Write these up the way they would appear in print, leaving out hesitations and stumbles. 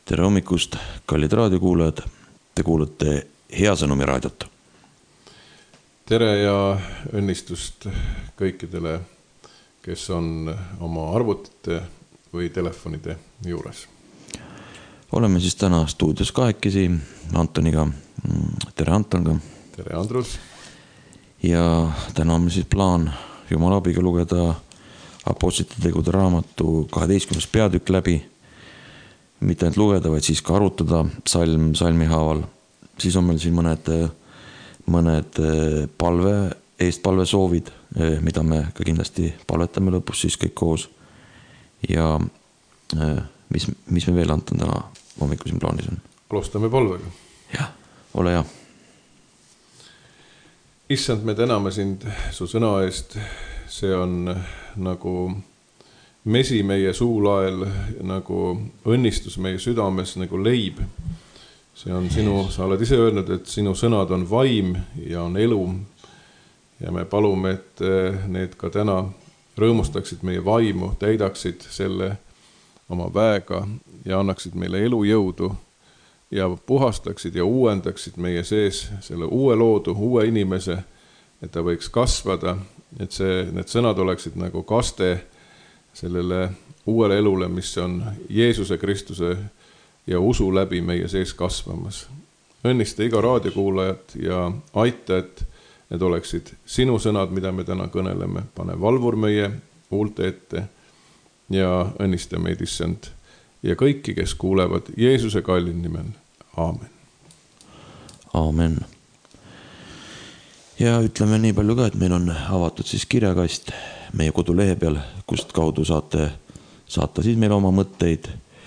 Tere hommikust, kallid raadiokuulajad. Te kuulate Hea Sõnumi raadiot. Tere ja õnnistust kõikidele, kes on oma arvutite või telefonide juures. Oleme siis täna stuudios kahekesi Antoniga. Tere Anton. Tere Andrus. Ja täna on siis plaan Jumala abiga lugeda Apostlite tegude raamatu 12. peatükk läbi. Mitte ainult lugeda, vaid siis ka arutada salmi haaval. Siis on meil siin mõned palvesoovid, mida me ka kindlasti palvetame lõpus siis kõik koos. Ja mis me veel Anton täna hommikul siin plaanis on? Alustame palvega. Jah, ole hea. Issand, me täname sind su sõna eest. See on nagu mesi meie suulael, nagu õnnistus meie südames, nagu leib. See on sa oled ise öelnud, et sinu sõnad on vaim ja on elu. Ja me palume, et need ka täna rõõmustaksid meie vaimu, täidaksid selle oma väega ja annaksid meile elujõudu ja puhastaksid ja uuendaksid meie sees selle uue loodu, uue inimese, et ta võiks kasvada, et need sõnad oleksid nagu kaste sellele uuele elule, mis on Jeesuse Kristuse ja usu läbi meie sees kasvamas. Õnnista iga raadiokuulajat ja aita, et need oleksid sinu sõnad, mida me täna kõneleme. Pane valvur meie huulte ette ja õnnista meid, issand, ja kõiki, kes kuulevad Jeesuse kallin nimel. Aamen. Aamen. Ja ütleme nii palju ka, et meil on avatud siis kirjakast meie kodulehe peal, kust kaudu saate saata siis meile oma mõtteid,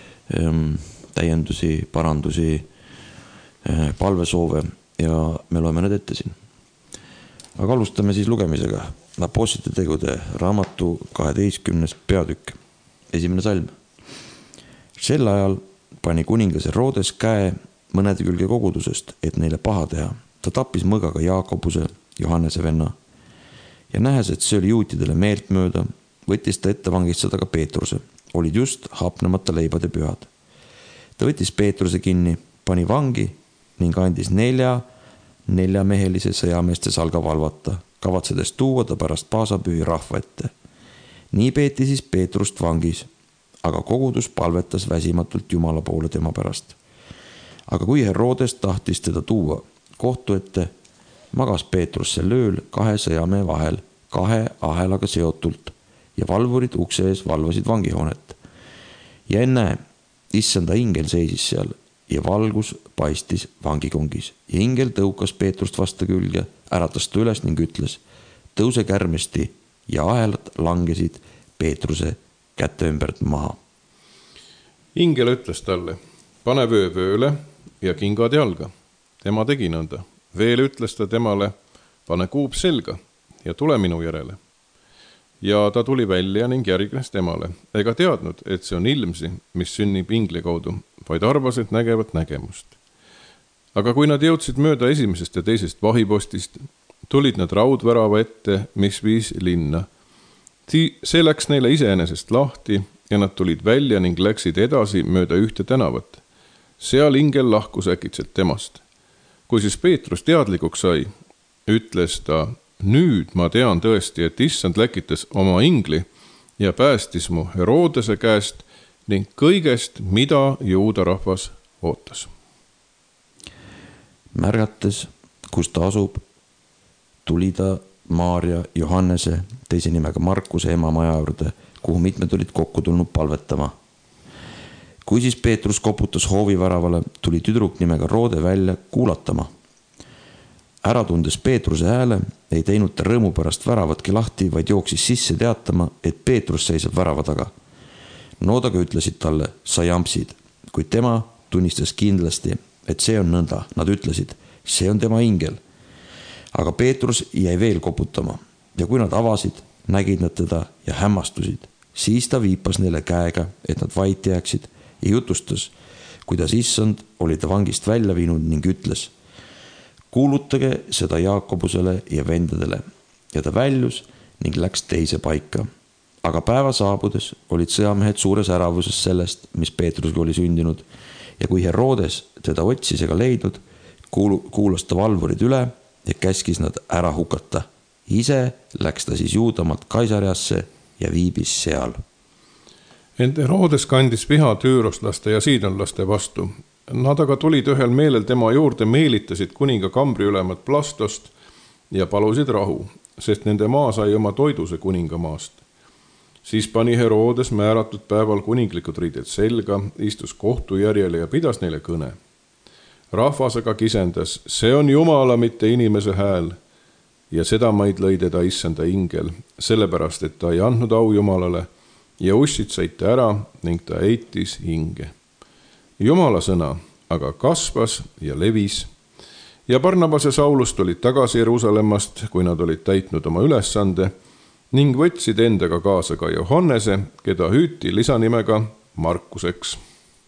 täiendusi, parandusi, palvesoove ja me loeme need ette siin. Aga alustame siis lugemisega. Apostlite tegude raamatu 12. peatükk, 1. salm. Sel ajal pani kuningas Herodes käe mõnede külge kogudusest, et neile paha teha. Ta tappis mõgaga Jaakobuse, Johannese venna. Ja nähes, et see oli juutidele meelt mööda, võttis ta ette vangistada ka Peetruse. Olid just hapnemata leibade pühad. Ta võttis Peetruse kinni, pani vangi ning andis neljamehelise sõjameeste salga valvata, kavatsedes tuua ta pärast paasapühi rahva ette. Nii peeti siis Peetrust vangis, aga kogudus palvetas väsimatult Jumala poole tema pärast. Aga kui Herodes tahtis teda tuua kohtu ette, magas Peetrus sel ööl 2 sõjamehe vahel, 2 ahelaga seotult ja valvurid ukse ees valvasid vangihoonet. Ja enne issanda ingel seisis seal ja valgus paistis vangikongis ja ingel tõukas Peetrust vastu külge, äratas ta üles ning ütles, tõuse kärmesti ja ahelad langesid Peetruse kätte ümbert maha. Ingel ütles talle, pane vöö vööle ja kingad jalga. Tema tegi nõnda. Veel ütles ta temale, pane kuub selga ja tule minu järele. Ja ta tuli välja ning järgnes temale, ega teadnud, et see on ilmsi, mis sünnib ingli kaudu, vaid arvas, et nägevat nägemust. Aga kui nad jõudsid mööda esimesest ja teisest vahipostist, tulid nad raudvärava ette, mis viis linna. See läks neile iseenesest lahti ja nad tulid välja ning läksid edasi mööda ühte tänavat. Seal ingel lahkus äkitselt temast. Kui siis Peetrus teadlikuks sai, ütles ta, nüüd ma tean tõesti, et issand läkitas oma ingli ja päästis mu Herodese käest ning kõigest, mida juuda rahvas ootas. Märgates, kus ta asub, tuli ta Maaria Johannese, teise nimega Markuse ema maja juurde, kuhu mitmed olid kokku tulnud palvetama. Kui siis Peetrus koputas hooviväravale, tuli tüdruk nimega Roode välja kuulatama. Ära tundes Peetruse hääle, ei teinud ta rõõmu pärast väravatki lahti, vaid jooksis sisse teatama, et Peetrus seisab värava taga. Noodaga ütlesid talle, sa jampsid, kuid tema tunnistas kindlasti, et see on nõnda. Nad ütlesid, see on tema ingel. Aga Peetrus jäi veel koputama ja kui nad avasid, nägid nad teda ja hämmastusid. Siis ta viipas neile käega, et nad vait jääksid ja jutustas, kuidas issand oli ta vangist välja viinud ning ütles, kuulutage seda Jaakobusele ja vendadele. Ja ta väljus ning läks teise paika. Aga päeva saabudes olid sõjamehed suures äravuses sellest, mis Peetrusega oli sündinud ja kui Herodes teda otsis ega leidnud, kuulas ta valvurid üle ja käskis nad ära hukata. Ise läks ta siis Juudamaalt Kaisariasse ja viibis seal. Ent Herodes kandis viha tüüroslaste ja siidonlaste vastu. Nad aga tulid ühel meelel tema juurde, meelitasid kuninga kambriülemat Blastost ja palusid rahu, sest nende maa sai oma toiduse kuningamaast. Siis pani Herodes määratud päeval kuninglikud riided selga, istus kohtujärjele ja pidas neile kõne. Rahvas aga kisendas, see on Jumala, mitte inimese hääl. Ja seda maid lõi teda issanda ingel, sellepärast, et ta ei andnud au Jumalale ja ussid said ta ära ning ta eitis hinge. Jumala sõna aga kasvas ja levis ja Barnabas ja Saulus tulid tagasi Jeruusalemmast, kui nad olid täitnud oma ülesande ning võtsid endaga kaasa ka Johannese, keda hüüti lisanimega Markuseks.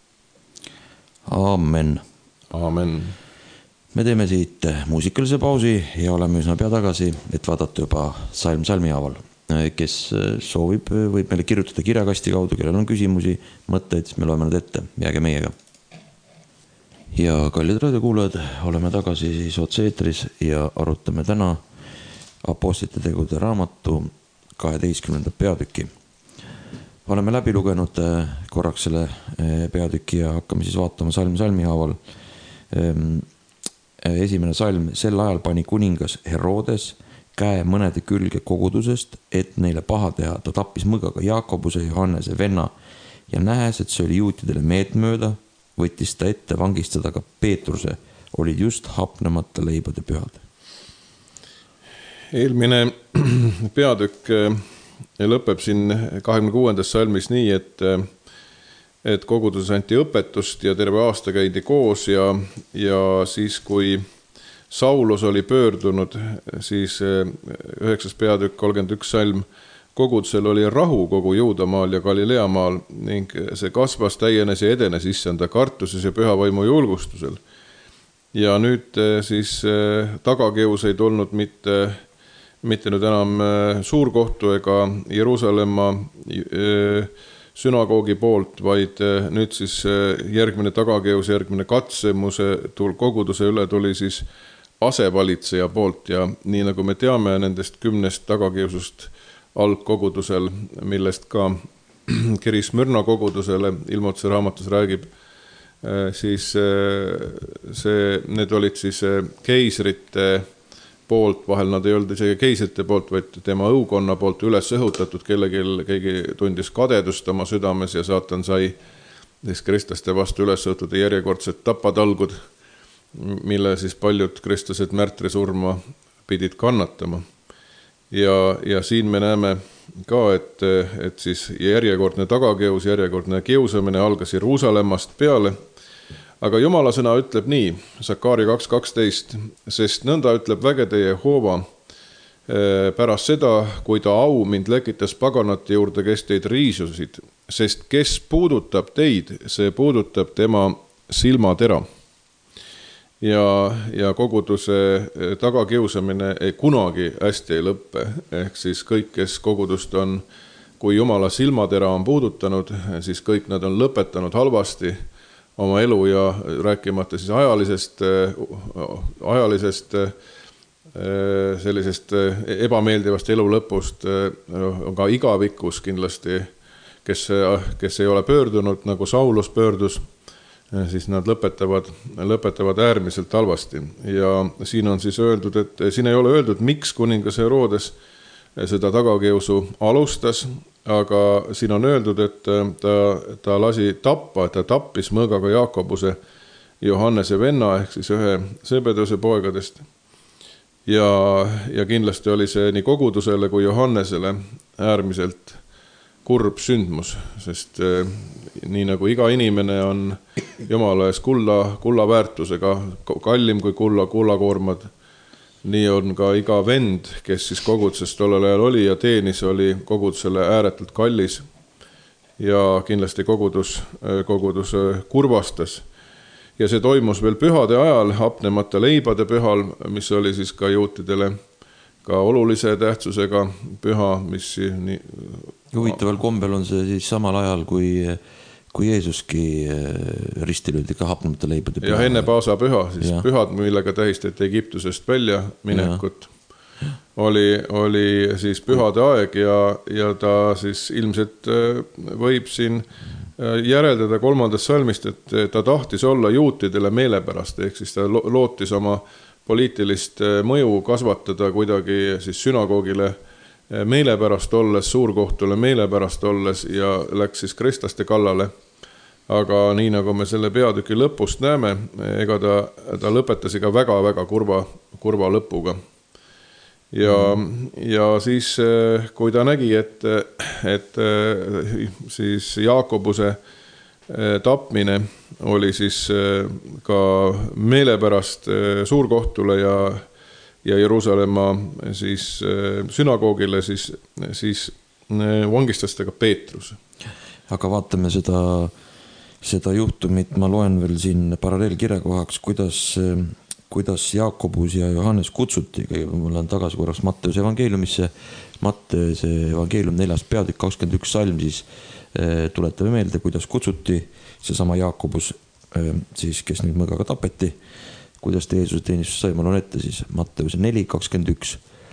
Amen. Amen. Me teeme siit muusikalise pausi ja oleme üsna pea tagasi, et vaadata juba salm salmi haaval. Kes soovib, võib meile kirjutada kirjakasti kaudu, kellel on küsimusi, mõtteid, siis me loeme nad ette. Jääge meiega. Ja kallid raadiokuulajad, oleme tagasi siis otse-eetris ja arutame täna Apostlite tegude raamatu 12. peatüki. Oleme läbi lugenud korraks selle peatüki ja hakkame siis vaatama salm salmi haaval. Esimene salm, sel ajal pani kuningas Herodes käe mõnede külge kogudusest, et neile paha teha. Ta tappis mõgaga Jaakobuse, Johannese venna ja nähes, et see oli juutidele meeltmööda, võttis ta ette vangistada ka Peetruse, olid just hapnemata leibade pühad. Eelmine peatükk lõpeb siin 26. salmis nii, et koguduses anti õpetust ja terve aasta käidi koos ja siis, kui Saulus oli pöördunud, siis 9. peatükk 31 salm, kogudusel oli rahu kogu Juudamaal ja Galileamaal ning see kasvas, täienes ja edenes issanda kartuses ja pühavaimu julgustusel. Ja nüüd siis tagakeus ei tulnud mitte nüüd enam suurkohtu ega Jeruusalemma sünagoogi poolt, vaid nüüd siis järgmine tagakeus, järgmine katsemuse koguduse üle tuli siis asevalitseja poolt ja nii nagu me teame nendest 10 tagakeusust algkogudusel, millest ka kiri Smyrna kogudusele Ilmutuse raamatus räägib, siis need olid siis keisrite poolt, vahel nad ei olnud isegi keisrite poolt, vaid tema õukonna poolt üles õhutatud, keegi tundis kadedust oma südames ja saatan sai siis kristlaste vastu üles õhutada järjekordsed tapatalgud, mille siis paljud kristlased märtrisurma pidid kannatama. Ja siin me näeme ka, et siis järjekordne tagakeus, järjekordne kiusamine algas Jeruusalemmast peale. Aga Jumala sõna ütleb nii, Sakari 2.12, sest nõnda ütleb vägede Jehova pärast seda, kui ta au mind lekitas paganate juurde, kes teid riisusid, sest kes puudutab teid, see puudutab tema silmatera. Ja koguduse tagakiusamine kunagi hästi ei lõppe, ehk siis kõik, kes kogudust on, kui Jumala silmatera on puudutanud, siis kõik nad on lõpetanud halvasti oma elu ja rääkimata siis ajalisest sellisest ebameeldivast elu lõpust, aga igavikus kindlasti, kes ei ole pöördunud, nagu Saulus pöördus, siis nad lõpetavad äärmiselt halvasti. Ja siin on siis öeldud, et siin ei ole öeldud, miks kuningas Herodes seda tagakiusu alustas, aga siin on öeldud, et ta lasi tappa, et ta tappis mõõgaga Jaakobuse Johannese venna, ehk siis ühe Zebedeuse poegadest. Ja kindlasti oli see nii kogudusele kui Johannesele äärmiselt kurb sündmus, sest nii nagu iga inimene on Jumala ees kulla väärtusega, kallim kui kullakoormad, nii on ka iga vend, kes siis koguduses tollel ajal oli ja teenis, oli kogudusele ääretult kallis ja kindlasti kogudus kurvastas. Ja see toimus veel pühade ajal, hapnemata leibade pühal, mis oli siis ka juutidele ka olulise tähtsusega püha, mis nii... Huvitaval kombel on see siis samal ajal, kui kui Jeesuski ristilöödi ka hapnumate leibade peale. Ja enne paasapüha, siis pühad, millega tähistati Egiptusest välja minekut, oli siis pühade aeg ja ta siis ilmselt võib siin järeldada 3. salmist, et ta tahtis olla juutidele meelepärast, ehk siis ta lootis oma poliitilist mõju kasvatada kuidagi siis sünagoogile meelepärast olles, suurkohtule meelepärast olles ja läks siis kristlaste kallale. Aga nii nagu me selle peatüki lõpust näeme, ega ta lõpetas ka väga-väga kurva lõpuga. Ja siis, kui ta nägi, et siis Jaakobuse tapmine oli siis ka meelepärast suurkohtule ja Jeruusalemma siis sünagoogile, siis vangistas ta ka Peetruse. Aga vaatame seda juhtumit, ma loen veel siin paralleelkirja kohaks, kuidas Jaakobus ja Johannes kutsuti. Ma lähen tagasi korraks Matteuse evangeeliumisse. Matteuse evangeelium 4. peatükk 21 salm, siis tuletame meelde, kuidas kutsuti seesama Jaakobus, siis, kes nüüd mõõgaga tapeti. Kuidas ta Jeesuse teenistus sai, ma loen ette siis Matteuse 4.21.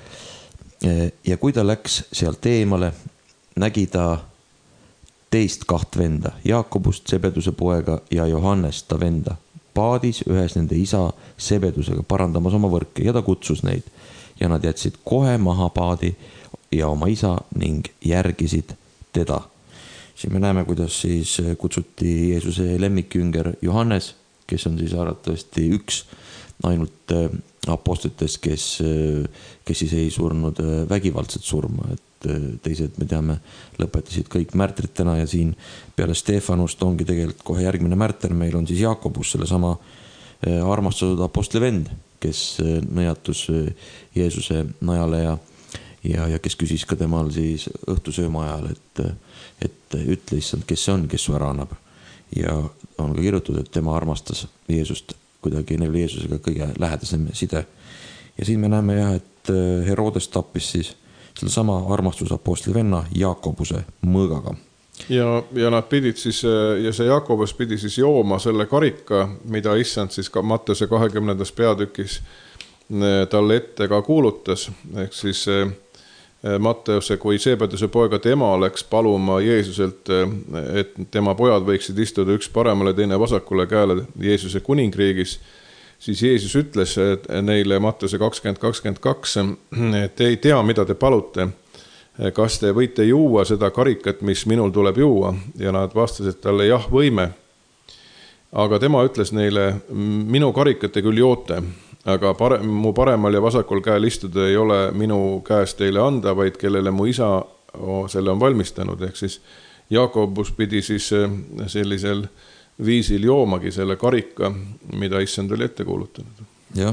Ja kui ta läks sealt eemale, nägi ta teist 2 venda, Jaakobust, Sebeduse poega ja Johannes ta venda, paadis ühes nende isa Sebedusega parandamas oma võrke ja ta kutsus neid ja nad jätsid kohe maha paadi ja oma isa ning järgisid teda. Siin me näeme, kuidas siis kutsuti Jeesuse lemmikjünger Johannes, kes on siis arvatavasti üks ainult apostlitest, kes siis ei surnud vägivaldset surma, et teised, me teame, lõpetasid kõik märtritena ja siin peale Stefanust ongi tegelikult kohe järgmine märter, meil on siis Jaakobus, selle sama armastatud apostli vend, kes nõjatus Jeesuse najale ja kes küsis ka temal siis õhtusööma ajal, et ütle issand, kes see on, kes su ära annab. Ja on ka kirjutatud, et tema armastas Jeesust, kuidagi neil Jeesusega kõige lähedasem side. Ja siin me näeme et Herodes tappis siis selle sama armastusapostli venna Jaakobuse mõõgaga. Ja nad pidid siis, ja see Jaakobus pidi siis jooma selle karika, mida issand siis ka Matteuse 20. peatükis talle ette ka kuulutas, ehk siis Matteuse, kui Sebeduse poega tema läks paluma Jeesuselt, et tema pojad võiksid istuda üks paremale, teine vasakule käele Jeesuse kuningriigis, siis Jeesus ütles neile Matteuse 20:22, et ei tea, mida te palute, kas te võite juua seda karikat, mis minul tuleb juua, ja nad vastasid talle, jah, võime. Aga tema ütles neile, minu karikat te küll joote, aga mu paremal ja vasakul käel istuda ei ole minu käest teile anda, vaid kellele mu isa selle on valmistanud. Ehk siis Jaakobus pidi siis sellisel viisil joomagi selle karika, mida issand oli ette kuulutanud. Jah,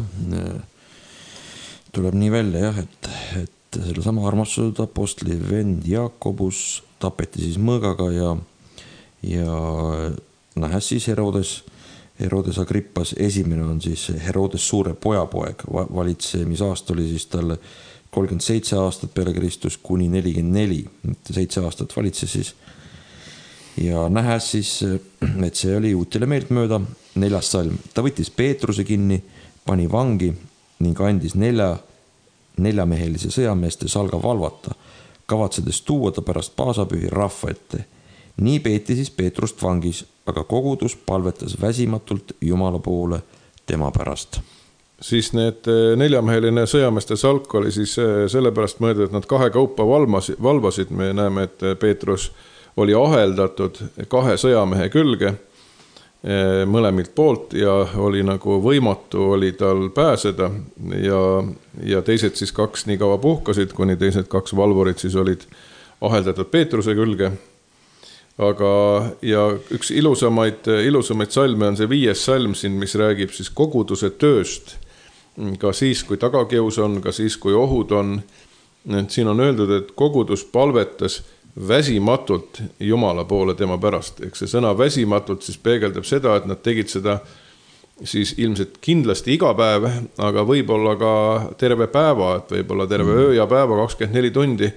tuleb nii välja, et selle sama armastatud apostli vend Jaakobus tapeti siis mõõgaga ja nähes siis Herodes Agrippas esimene on siis Herodes suure pojapoeg, valitsemisaasta oli siis talle 37 aastat peale Kristus kuni 44, 7 aastat valitses siis. Ja nähes siis, et see oli juutile meelt mööda, 4. salm. Ta võttis Peetruse kinni, pani vangi ning andis 4 mehelise sõjameeste salga valvata, kavatsedes tuua ta pärast paasapühi rahva ette. Nii peeti siis Peetrust vangis, aga kogudus palvetas väsimatult Jumala poole tema pärast. Siis need 4-meheline sõjameeste salk oli siis sellepärast mõeldud, et nad 2 kaupa valvasid. Me näeme, et Peetrus oli aheldatud 2 sõjamehe külge mõlemilt poolt ja oli nagu võimatu oli tal pääseda ja teised siis 2 nii kaua puhkasid, kuni teised 2 valvurid siis olid aheldatud Peetruse külge. Aga ja üks ilusamaid salme on see 5. salm siin, mis räägib siis koguduse tööst, ka siis, kui tagakius on, ka siis, kui ohud on. Et siin on öeldud, et kogudus palvetas väsimatult Jumala poole tema pärast. Eks see sõna väsimatult siis peegeldab seda, et nad tegid seda siis ilmselt kindlasti iga päev, aga võib-olla ka terve päeva, et võib-olla terve öö ja päeva 24 tundi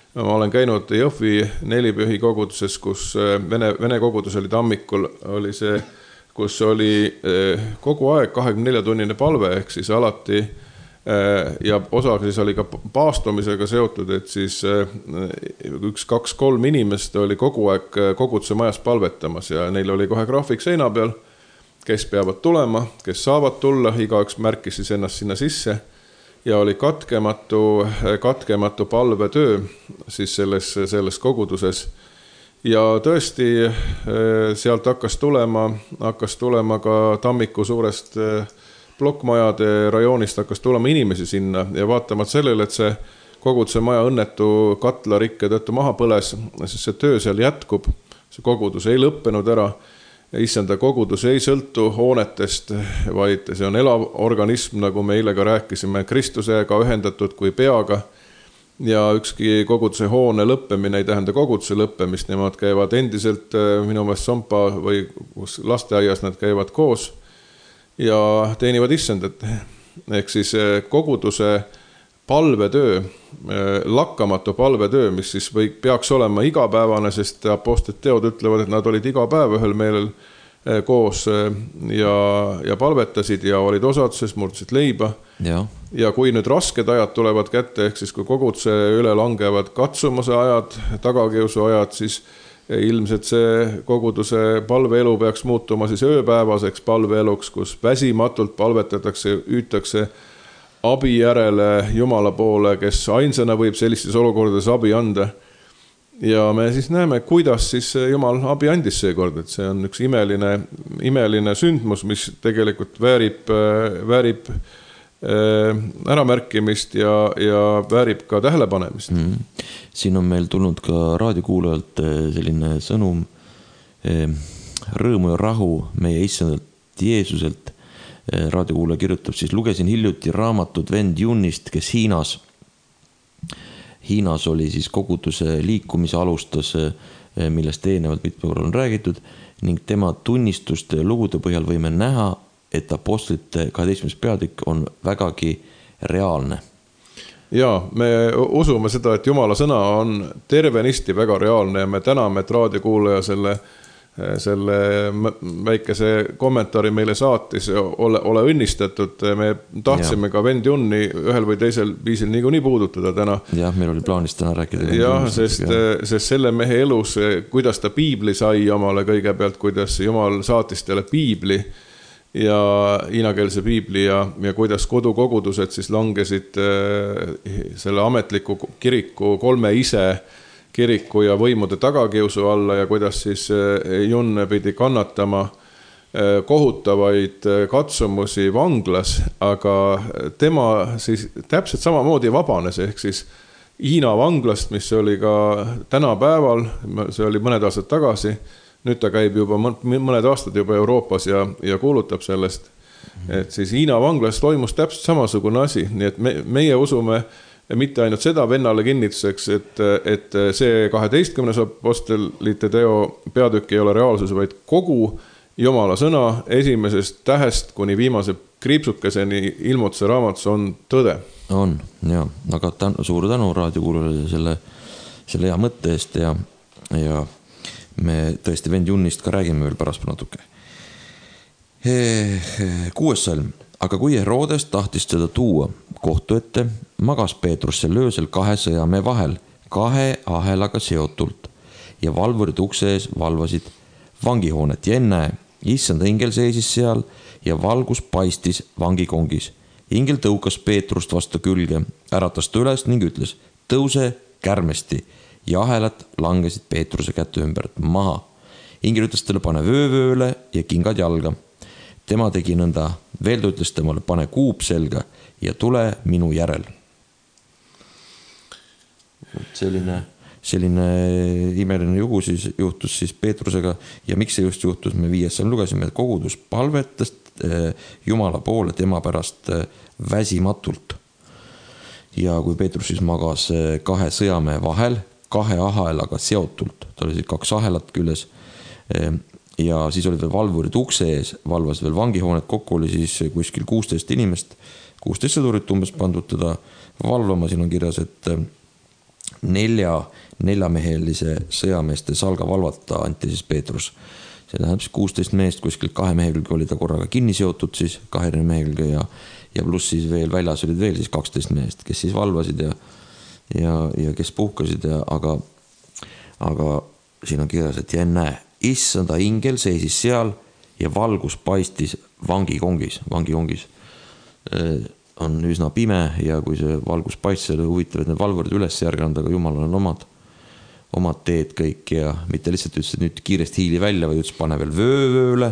ma olen käinud Jõhvi nelipühi koguduses, kus Vene kogudus oli Tammikul, oli see, kus oli kogu aeg 24-tunnine palve, ehk siis alati ja osa siis oli ka paastumisega seotud, et siis 1, 2, 3 inimest oli kogu aeg koguduse majas palvetamas ja neil oli kohe graafik seina peal, kes peavad tulema, kes saavad tulla, igaüks märkis siis ennast sinna sisse ja oli katkematu palvetöö siis selles koguduses. Ja tõesti sealt hakkas tulema ka Tammiku suurest plokkmajade rajoonist hakkas tulema inimesi sinna ja vaatamat sellele, et see koguduse maja õnnetu katlarikke tõttu maha põles, siis see töö seal jätkub, see kogudus ei lõppenud ära. Issanda kogudus ei sõltu hoonetest, vaid see on elav organism, nagu me eile ka rääkisime, Kristusega ühendatud kui peaga. Ja ükski koguduse hoone lõppemine ei tähenda koguduse lõppemist, nemad käivad endiselt minu meelest Sompa või lasteaias nad käivad koos ja teenivad issandat. Ehk siis koguduse palvetöö, lakkamatu palvetöö, mis siis peaks olema igapäevane, sest apostlite teod ütlevad, et nad olid iga päev ühel meelel koos ja palvetasid ja olid osaduses, murdsid leiba. Ja kui nüüd rasked ajad tulevad kätte, ehk siis kui koguduse üle langevad katsumuse ajad, tagakiusu ajad, siis ilmselt see koguduse palveelu peaks muutuma siis ööpäevaseks palveeluks, kus väsimatult palvetatakse, hüütakse abi järele Jumala poole, kes ainsana võib sellistes olukordades abi anda. Ja me siis näeme, kuidas siis Jumal abi andis seekord, et see on üks imeline sündmus, mis tegelikult väärib äramärkimist ja väärib ka tähelepanemist. Siin on meil tulnud ka raadiokuulajalt selline sõnum rõõmu ja rahu meie issandalt Jeesuselt. Raadiokuulaja kirjutab siis, lugesin hiljuti raamatut vend Junnist, kes Hiinas oli siis koguduse liikumise alustas, millest eelnevalt mitme korral on räägitud, ning tema tunnistuste lugude põhjal võime näha, et apostlite 12. peatükk on vägagi reaalne. Ja me usume seda, et Jumala sõna on tervenisti väga reaalne ja me täname, et raadiokuulaja selle väikese kommentaari meile saatis, ole õnnistatud. Me tahtsime ka vend Junni ühel või teisel viisil nii puudutada täna. Jah, meil oli plaanis täna rääkida. Jah, sest selle mehe elus, kuidas ta piibli sai omale kõigepealt, kuidas Jumal saatis talle piibli ja hiinakeelse piibli ja kuidas kodukogudused siis langesid selle ametliku kiriku 3 ise kiriku ja võimude tagakiusu alla ja kuidas siis Jun pidi kannatama kohutavaid katsumusi vanglas, aga tema siis täpselt samamoodi vabanes, ehk siis Hiina vanglast, mis oli ka tänapäeval, see oli mõned aastad tagasi, nüüd ta käib juba mõned aastad juba Euroopas ja kuulutab sellest, et siis Hiina vanglas toimus täpselt samasugune asi, nii et meie usume mitte ainult seda vennale kinnituseks, et see 12. apostlite teo peatükk ei ole reaalsus, vaid kogu Jumala sõna esimesest tähest kuni viimase kriipsukeseni ilmutuse raamatus on tõde. On, jah, aga suur tänu raadiokuulajale selle hea mõtte eest ja me tõesti vend Junnist ka räägime veel pärast natuke. 6. salm. Aga kui Herodes tahtis teda tuua kohtu ette, magas Peetrus sel öösel 2 sõjamehe vahel, 2 ahelaga seotult ja valvurid ukse ees valvasid vangihoonet ja ennäe, issanda ingel seisis seal ja valgus paistis vangikongis. Ingel tõukas Peetrust vastu külge, äratas ta üles ning ütles, tõuse kärmesti ja ahelad langesid Peetruse kätte ümbert maha. Ingel ütles talle, pane vöövööle ja kingad jalga. Tema tegi nõnda, veel ta ütles temale, pane kuup selga ja tule minu järel. Selline imeline juhtus siis Peetrusega ja miks see just juhtus, me 5. salm lugesime, et kogudus palvetas Jumala poole tema pärast väsimatult. Ja kui Peetrus siis magas 2 sõjamehe vahel, 2 ahelaga seotult, ta oli siis 2 ahelat küljes, ja siis olid veel valvurid ukse ees, valvas veel vangihoonet, kokku oli siis kuskil 16 inimest, 16 sõdurit umbes pandud teda valvama, siin on kirjas, et neljamehelise sõjameeste salga valvata anti siis Peetrus. See tähendab siis 16 meest, kuskilt 2 mehekülge oli ta korraga kinni seotud siis 2 mehekülge ja pluss siis veel väljas olid veel siis 12 meest, kes siis valvasid ja kes puhkasid aga siin on kirjas, et ja näe, issanda ingel seisis seal ja valgus paistis vangikongis. On üsna pime ja kui see valgus paistis, oli huvitav, et need valvurid üles järganud, aga Jumalal on omad teed kõik ja mitte lihtsalt ütles, et nüüd kiiresti hiili välja, vaid ütles, pane veel vööle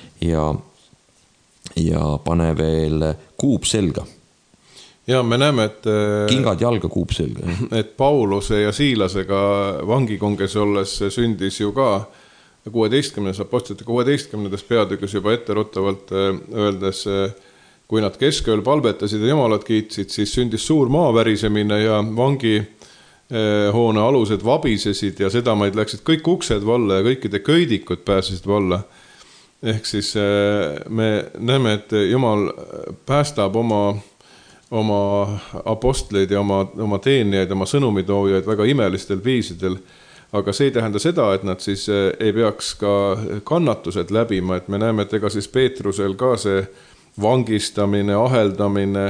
ja pane veel kuub selga. Ja me näeme, et kingad jalga kuub selga. Et Pauluse ja Siilasega vangikonges olles sündis ju ka 16. apostlite 16. peatükis juba etteruttavalt öeldes, kui nad keskööl palvetasid ja Jumalat kiitsid, siis sündis suur maavärisemine ja vangihoone alused vabisesid ja sedamaid läksid kõik uksed valla ja kõikide köidikud pääsesid valla. Ehk siis me näeme, et Jumal päästab oma apostleid ja oma teenijaid, oma sõnumitoojaid väga imelistel viisidel, aga see ei tähenda seda, et nad siis ei peaks ka kannatused läbima, et me näeme, et ega siis Peetrusel ka see vangistamine, aheldamine,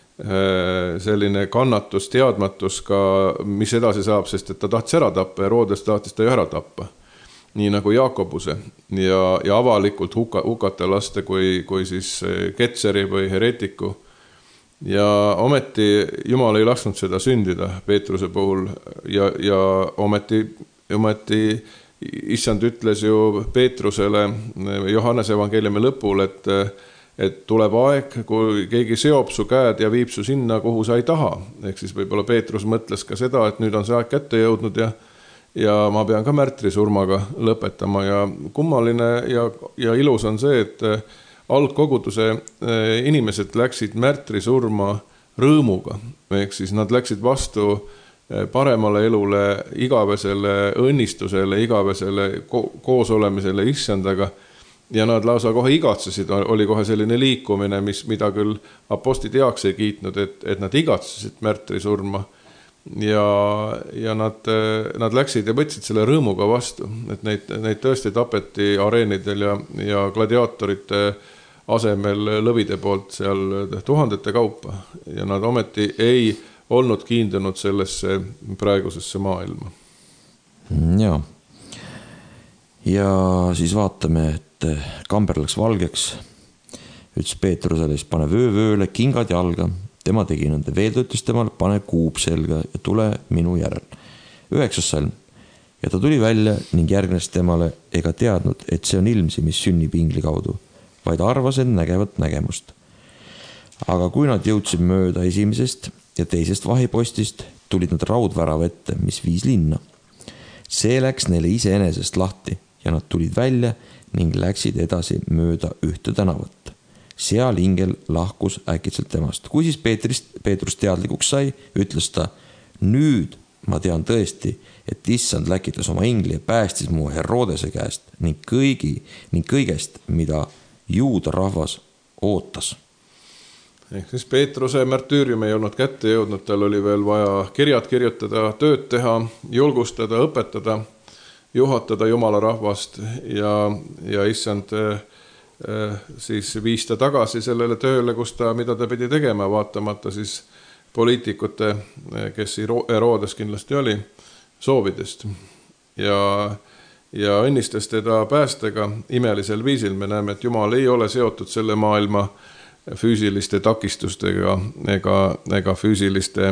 selline kannatus, teadmatus ka, mis edasi saab, sest et ta tahtis ära tappa ja Herodes tahtis ta ju ära tappa. Nii nagu Jaakobuse ja avalikult hukata laste kui siis ketseri või heretiku. Ja ometi Jumal ei lasknud seda sündida Peetruse puhul ja ometi issand ütles ju Peetrusele Johannese evangeeliumi lõpul, et tuleb aeg, kui keegi seob su käed ja viib su sinna, kuhu sa ei taha. Ehk siis võib-olla Peetrus mõtles ka seda, et nüüd on see aeg kätte jõudnud ja ma pean ka märtrisurmaga lõpetama ja kummaline ja ilus on see, et algkoguduse inimesed läksid märtrisurma rõõmuga. Ehk siis nad läksid vastu paremale elule, igavesele õnnistusele, igavesele koosolemisele issandaga ja nad lausa kohe igatsesid, oli kohe selline liikumine, mida küll apostid heaks ei kiitnud, et nad igatsesid märtrisurma ja nad läksid ja võtsid selle rõõmuga vastu, et neid tõesti tapeti areenidel ja gladiaatorite asemel lõvide poolt seal tuhandete kaupa ja nad ometi ei olnud kiindunud sellesse praegusesse maailma. Ja siis vaatame, et kamber läks valgeks, ütles Peetrusele, siis pane vööle kingad jalga, tema tegi nõnda, veel ta ütles temale, pane kuub selga ja tule minu järel. 9. salm. Ja ta tuli välja ning järgnes temale ega teadnud, et see on ilmsi, mis sünnib ingli kaudu, vaid arvas, et nägevat nägemust. Aga kui nad jõudsid mööda esimesest ja teisest vahipostist, tulid nad raudvärava ette, mis viis linna. See läks neile iseenesest lahti ja nad tulid välja ning läksid edasi mööda ühte tänavat. Seal ingel lahkus äkitselt temast. Kui siis Peetrus teadlikuks sai, ütles ta, nüüd ma tean tõesti, et issand läkitas oma ingli ja päästis mu Herodese käest ning kõigest, mida juuda rahvas ootas. Ehk siis Peetruse märtüürium ei olnud kätte jõudnud, tal oli veel vaja kirjad kirjutada, tööd teha, julgustada, õpetada, juhatada Jumala rahvast ja issand siis viis ta tagasi sellele tööle, mida ta pidi tegema, vaatamata siis poliitikute, kes Herodes kindlasti oli, soovidest. Ja õnnistas teda päästega imelisel viisil. Me näeme, et Jumal ei ole seotud selle maailma füüsiliste takistustega ega füüsiliste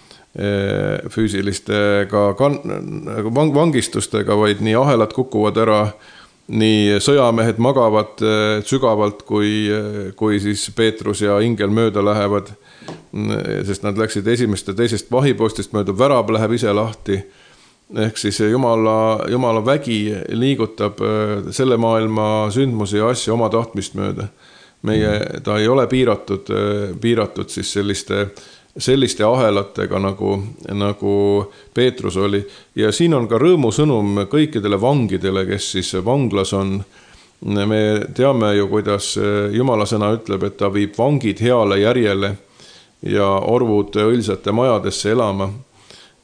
vangistustega, vaid nii ahelad kukuvad ära, nii sõjamehed magavad sügavalt, kui siis Peetrus ja ingel mööda lähevad, sest nad läksid esimest ja teisest vahipostist mööda, värab läheb ise lahti. Ehk siis Jumala vägi liigutab selle maailma sündmusi ja asju oma tahtmist mööda. Ta ei ole piiratud siis selliste ahelatega, nagu Peetrus oli. Ja siin on ka rõõmusõnum kõikidele vangidele, kes siis vanglas on. Me teame ju, kuidas Jumala sõna ütleb, et ta viib vangid heale järjele ja orvud õilsate majadesse elama.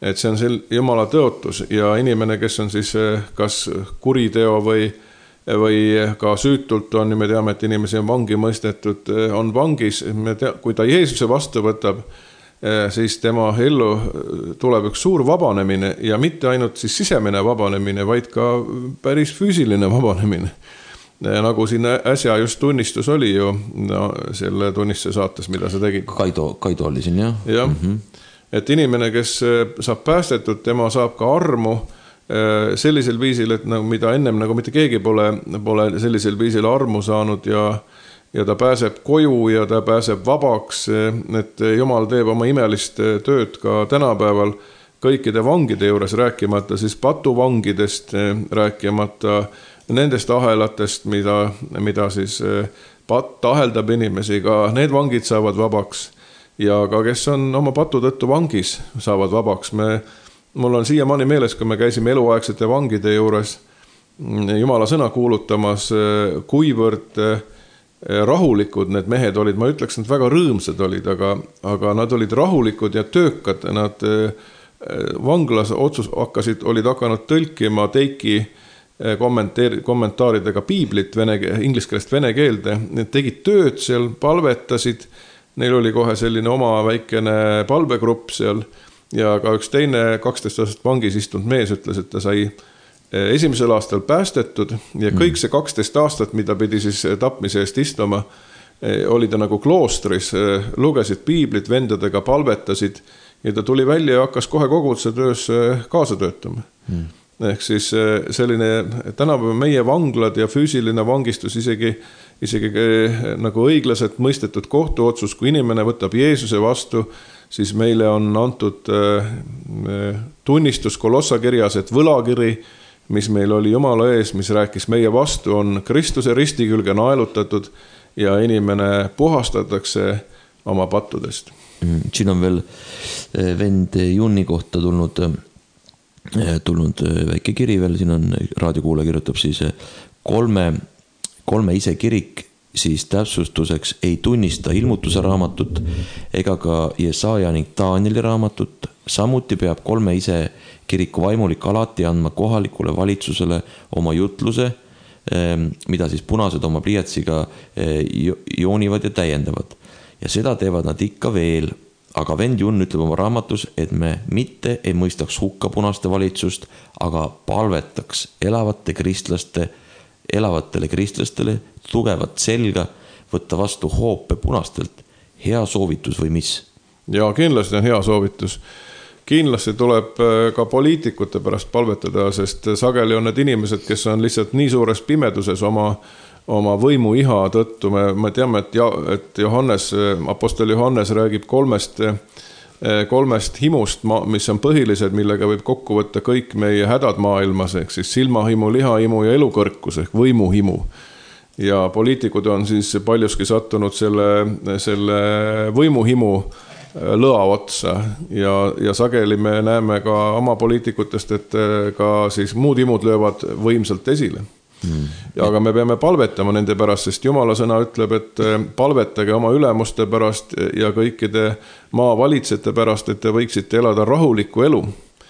et see on Jumala tõotus ja inimene, kes on siis kas kuriteo või ka süütult on, me teame, et inimesi on vangi mõistetud, on vangis, kui ta Jeesuse vastu võtab, siis tema ellu tuleb üks suur vabanemine ja mitte ainult siis sisemine vabanemine, vaid ka päris füüsiline vabanemine. Nagu siin äsja just tunnistus oli ju selle tunnistuse saates, mida sa tegid. Kaido oli siin, jah? Jah, et inimene, kes saab päästetud, tema saab ka armu sellisel viisil, et mida ennem nagu mitte keegi pole sellisel viisil armu saanud ja ta pääseb koju ja ta pääseb vabaks, et Jumal teeb oma imelist tööd ka tänapäeval kõikide vangide juures, rääkimata siis patuvangidest, rääkimata nendest ahelatest, mida siis patt aheldab inimesi, ka need vangid saavad vabaks ja ka kes on oma patu tõttu vangis, saavad vabaks. Mul on siiamaani meeles, kui me käisime eluaegsete vangide juures Jumala sõna kuulutamas, kuivõrd rahulikud need mehed olid, ma ütleks, nad väga rõõmsad olid, aga nad olid rahulikud ja töökad, nad vanglas olid hakanud tõlkima teiki kommentaaridega piiblit inglise keelest vene keelde, need tegid tööd seal, palvetasid, neil oli kohe selline oma väikene palvegrupp seal ja ka üks teine 12 aastat vangis istunud mees ütles, et ta sai esimesel aastal päästetud ja kõik see 12 aastat, mida pidi siis tapmise eest istuma, oli ta nagu kloostris, lugesid piiblit, vendadega palvetasid ja ta tuli välja ja hakkas kohe koguduse töös kaasa töötama. Ehk siis selline tänapäeva meie vanglad ja füüsiline vangistus isegi nagu õiglaselt mõistetud kohtuotsus, kui inimene võtab Jeesuse vastu, siis meile on antud tunnistus Kolossa kirjas, et võlakiri, mis meil oli Jumala ees, mis rääkis meie vastu, on Kristuse risti külge naelutatud ja inimene puhastatakse oma pattudest. Siin on veel vend Junni kohta tulnud väike kiri veel, siin on raadiokuulaja kirjutab siis kolme ise kirik siis täpsustuseks ei tunnista ilmutuse raamatut ega ka Jesaja ning Danieli raamatut. Samuti peab kolme ise kiriku vaimulik alati andma kohalikule valitsusele oma jutluse, mida siis punased oma pliiatsiga joonivad ja täiendavad. Ja seda teevad nad ikka veel. Aga vend Junn ütleb oma raamatus, et me mitte ei mõistaks hukka punaste valitsust, aga palvetaks elavatele kristlastele tugevat selga, võtta vastu hoope punastelt. Hea soovitus või mis? Ja kindlasti on hea soovitus. Kindlasti tuleb ka poliitikute pärast palvetada, sest sageli on need inimesed, kes on lihtsalt nii suures pimeduses oma võimu iha tõttu. Me teame, et apostol Johannes räägib kolmest himust, mis on põhilised, millega võib kokku võtta kõik meie hädad maailmas, ehk siis silmahimu, lihahimu ja elukõrkus ehk võimuhimu. Ja poliitikud on siis paljuski sattunud selle võimuhimu lõa otsa ja sageli me näeme ka oma poliitikutest, et ka siis muud himud löövad võimsalt esile. Aga me peame palvetama nende pärast, sest Jumala sõna ütleb, et palvetage oma ülemuste pärast ja kõikide maavalitsejate pärast, et te võiksite elada rahulikku elu.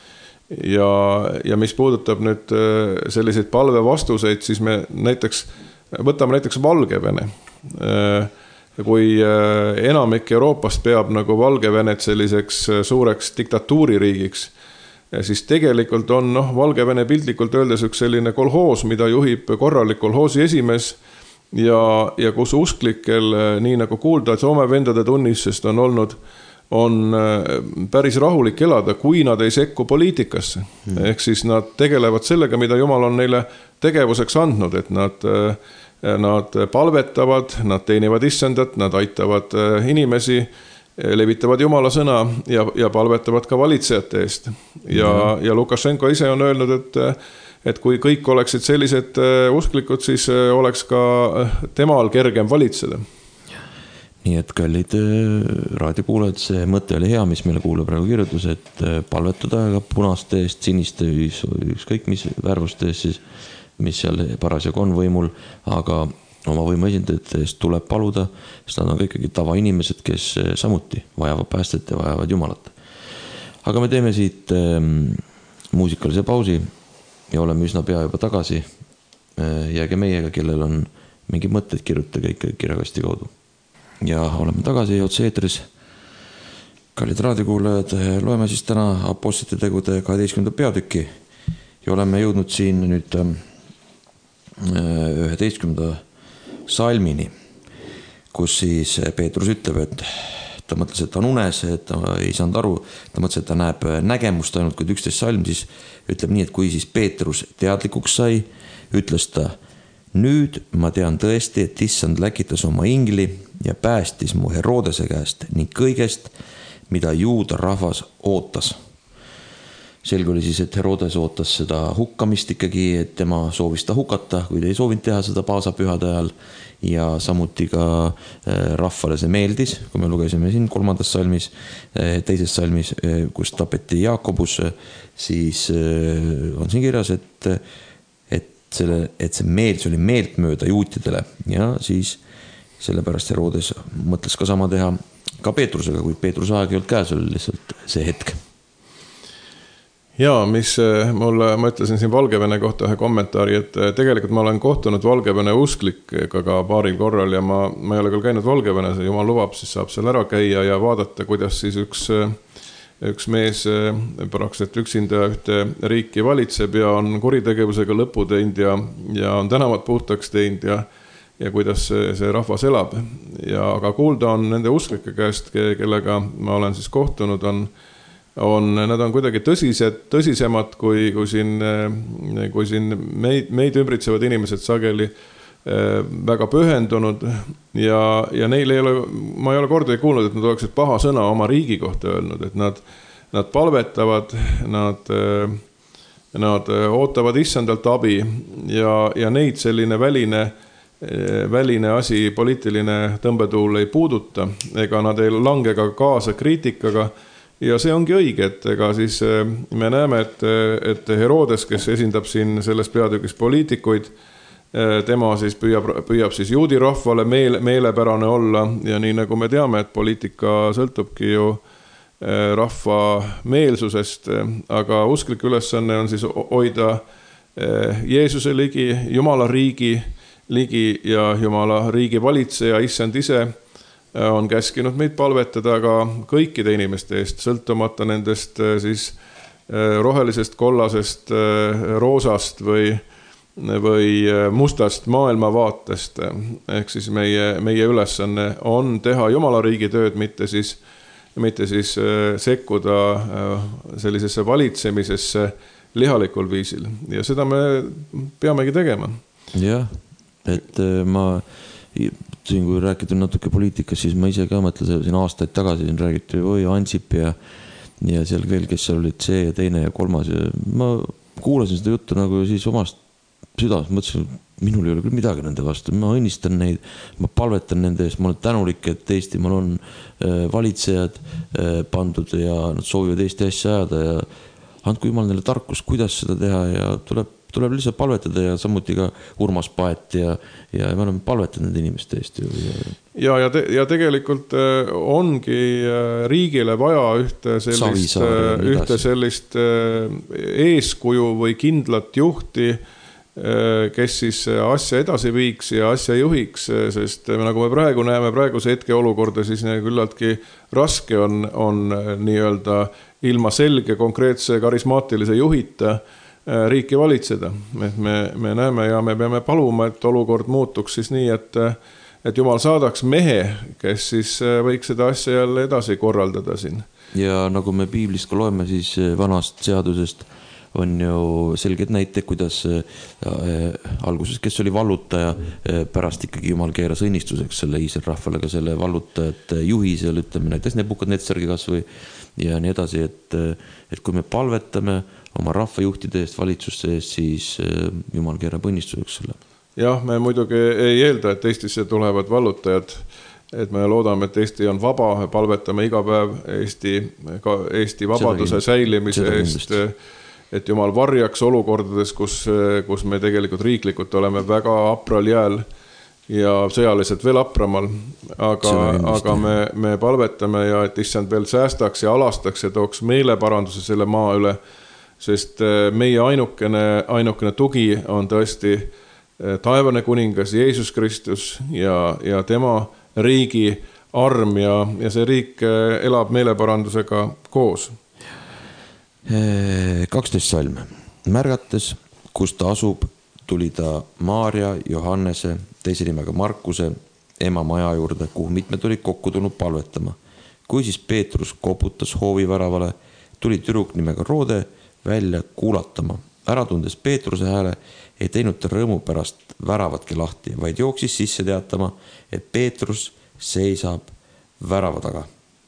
Ja mis puudutab nüüd selliseid palvevastuseid, siis me võtame näiteks Valgevene. Kui enamik Euroopast peab nagu Valgevenet selliseks suureks diktatuuririigiks, siis tegelikult on Valgevene piltlikult öeldes üks selline kolhoos, mida juhib korralik kolhoosi esimees ja kus usklikel, nii nagu kuulda, et Soome vendade tunnisest on päris rahulik elada, kui nad ei sekku poliitikasse. Ehk siis nad tegelevad sellega, mida Jumal on neile tegevuseks andnud, et nad palvetavad, nad teenivad issandat, nad aitavad inimesi, levitavad Jumala sõna ja palvetavad ka valitsejate eest. Ja Lukašenko ise on öelnud, et kui kõik oleksid sellised usklikud, siis oleks ka temal kergem valitseda. Nii et kallid raadiokuulajad, see mõte oli hea, mis meile kuulab praegu kirjutus, et palvetada ka punaste eest, siniste, ükskõik mis värvuste eest siis, mis seal parasjagu on võimul, aga oma võimu esindajate eest tuleb paluda, sest nad on ka ikkagi tavainimesed, kes samuti vajavad päästet ja vajavad Jumalat. aga me teeme siit muusikalise pausi ja oleme üsna pea juba tagasi. Jääge meiega, kellel on mingi mõtted, kirjutage ikka kirjakasti kaudu. Ja oleme tagasi otse eetris. Kallid raadiokuulajad, loeme siis täna Apostlite tegude 12. peatüki ja oleme jõudnud siin nüüd 11. salmini, kus siis Peetrus ütleb, et ta mõtles, et ta on unes, et ta ei saanud aru, ta mõtles, et ta näeb nägemust ainult, kui 11 salm, siis ütleb nii, et kui siis Peetrus teadlikuks sai, ütles ta, nüüd ma tean tõesti, et issand läkitas oma ingli ja päästis mu Herodese käest ning kõigest, mida juuda rahvas ootas. Selge oli siis, et Herodes ootas seda hukkamist ikkagi, et tema soovis ta hukata, kuid ei soovinud teha seda paasapühade ajal ja samuti ka rahvale see meeldis, kui me lugesime siin 3. salmis, 2. salmis, kus tapeti Jaakobus, siis on siin kirjas, et see meeld oli meeltmööda juutidele ja siis sellepärast Herodes mõtles ka sama teha ka Peetrusega, kuid Peetruse aeg ei olnud käes, oli lihtsalt see hetk. Jaa, ma ütlesin siin Valgevene kohta ühe kommentaari, et tegelikult ma olen kohtunud Valgevene usklikega ka paaril korral ja ma ei ole küll käinud Valgevenes, jumal lubab, siis saab seal ära käia ja vaadata, kuidas siis üks mees praktiliselt üksinda ühte riiki valitseb ja on kuritegevusega lõpu teinud ja on tänavad puhtaks teinud ja kuidas see rahvas elab. Aga kuulda on nende usklike käest, kellega ma olen siis kohtunud, nad on kuidagi tõsisemad kui siin meid ümbritsevad inimesed sageli väga pühendunud ja neil ei ole, ma ei ole kordagi kuulnud, et nad oleksid paha sõna oma riigi kohta öelnud, et nad palvetavad, nad ootavad issandalt abi ja neid selline väline asi, poliitiline tõmbetuul ei puuduta, ega nad ei lange ka kaasa kriitikaga ja see ongi õige, et ega siis me näeme, et Herodes, kes esindab siin selles peatükis poliitikuid, tema siis püüab siis juudi rahvale meelepärane olla ja nii nagu me teame, et poliitika sõltubki ju rahva meelsusest, aga usklik ülesanne on siis hoida Jeesuse ligi, Jumala riigi ligi ja Jumala riigi valitseja, issand ise on käskinud meid palvetada ka kõikide inimeste eest, sõltumata nendest siis rohelisest, kollasest, roosast või mustast maailmavaatest. Ehk siis meie ülesanne on teha Jumala riigi tööd, mitte siis sekkuda sellisesse valitsemisesse lihalikul viisil. Ja seda me peamegi tegema. Jah, et ma siin kui rääkida natuke poliitikas, siis ma ise ka mõtlen siin aastaid tagasi, siin räägiti Ansip ja seal veel, kes seal olid see ja teine ja kolmas ja ma kuulasin seda juttu nagu siis omast südamest, mõtlesin, minul ei ole küll midagi nende vastu, ma õnnistan neid, ma palvetan nende eest, ma olen tänulik, et Eestimaal on valitsejad pandud ja nad soovivad Eesti asja ajada ja andku Jumal neile tarkus, kuidas seda teha ja tuleb lihtsalt palvetada ja samuti ka Urmas Paet ja me oleme palvetanud nende inimeste eest. Ja tegelikult ongi riigile vaja ühte sellist eeskuju või kindlat juhti, kes siis asja edasi viiks ja asja juhiks, sest nagu me praegu näeme praeguse hetke olukorda, siis küllaltki raske on nii-öelda ilma selge, konkreetse, karismaatilise juhita riiki valitseda. Me näeme ja me peame paluma, et olukord muutuks siis nii, et Jumal saadaks mehe, kes siis võiks seda asja jälle edasi korraldada siin. Ja nagu me piiblist ka loeme, siis vanast seadusest on ju selged näite, kuidas alguses, kes oli vallutaja, pärast ikkagi Jumal keeras õnnistuseks selle Iisraeli rahvale ka selle vallutajate juhi seal, ütleme näiteks Nebukadnetsargi kas või ja nii edasi, et kui me palvetame oma rahvajuhtide eest, valitsuste eest, siis Jumal keerab õnnistuseks selle. Jah, me muidugi ei eelda, et Eestisse tulevad vallutajad, et me loodame, et Eesti on vaba, palvetame iga päev Eesti vabaduse säilimise eest, et Jumal varjaks olukordades, kus me tegelikult riiklikult oleme väga apral jääl ja sõjaliselt veel apramal, aga me palvetame ja et issand veel säästaks ja alastaks ja tooks meeleparanduse selle maa üle, sest meie ainukene tugi on tõesti taevane kuningas Jeesus Kristus ja tema riigi arm ja see riik elab meeleparandusega koos. 12 salm. Märgates, kus ta asub, tuli ta Maarja, Johannese, teise nimega Markuse ema maja juurde, kuhu mitmed olid kokku tulnud palvetama. Kui siis Peetrus koputas hooviväravale, tuli tüdruk nimega Roode välja kuulatama. Ära tundes Peetruse hääle, ei teinud ta rõõmu pärast väravatki lahti, vaid jooksis sisse teatama, et Peetrus seisab värava taga.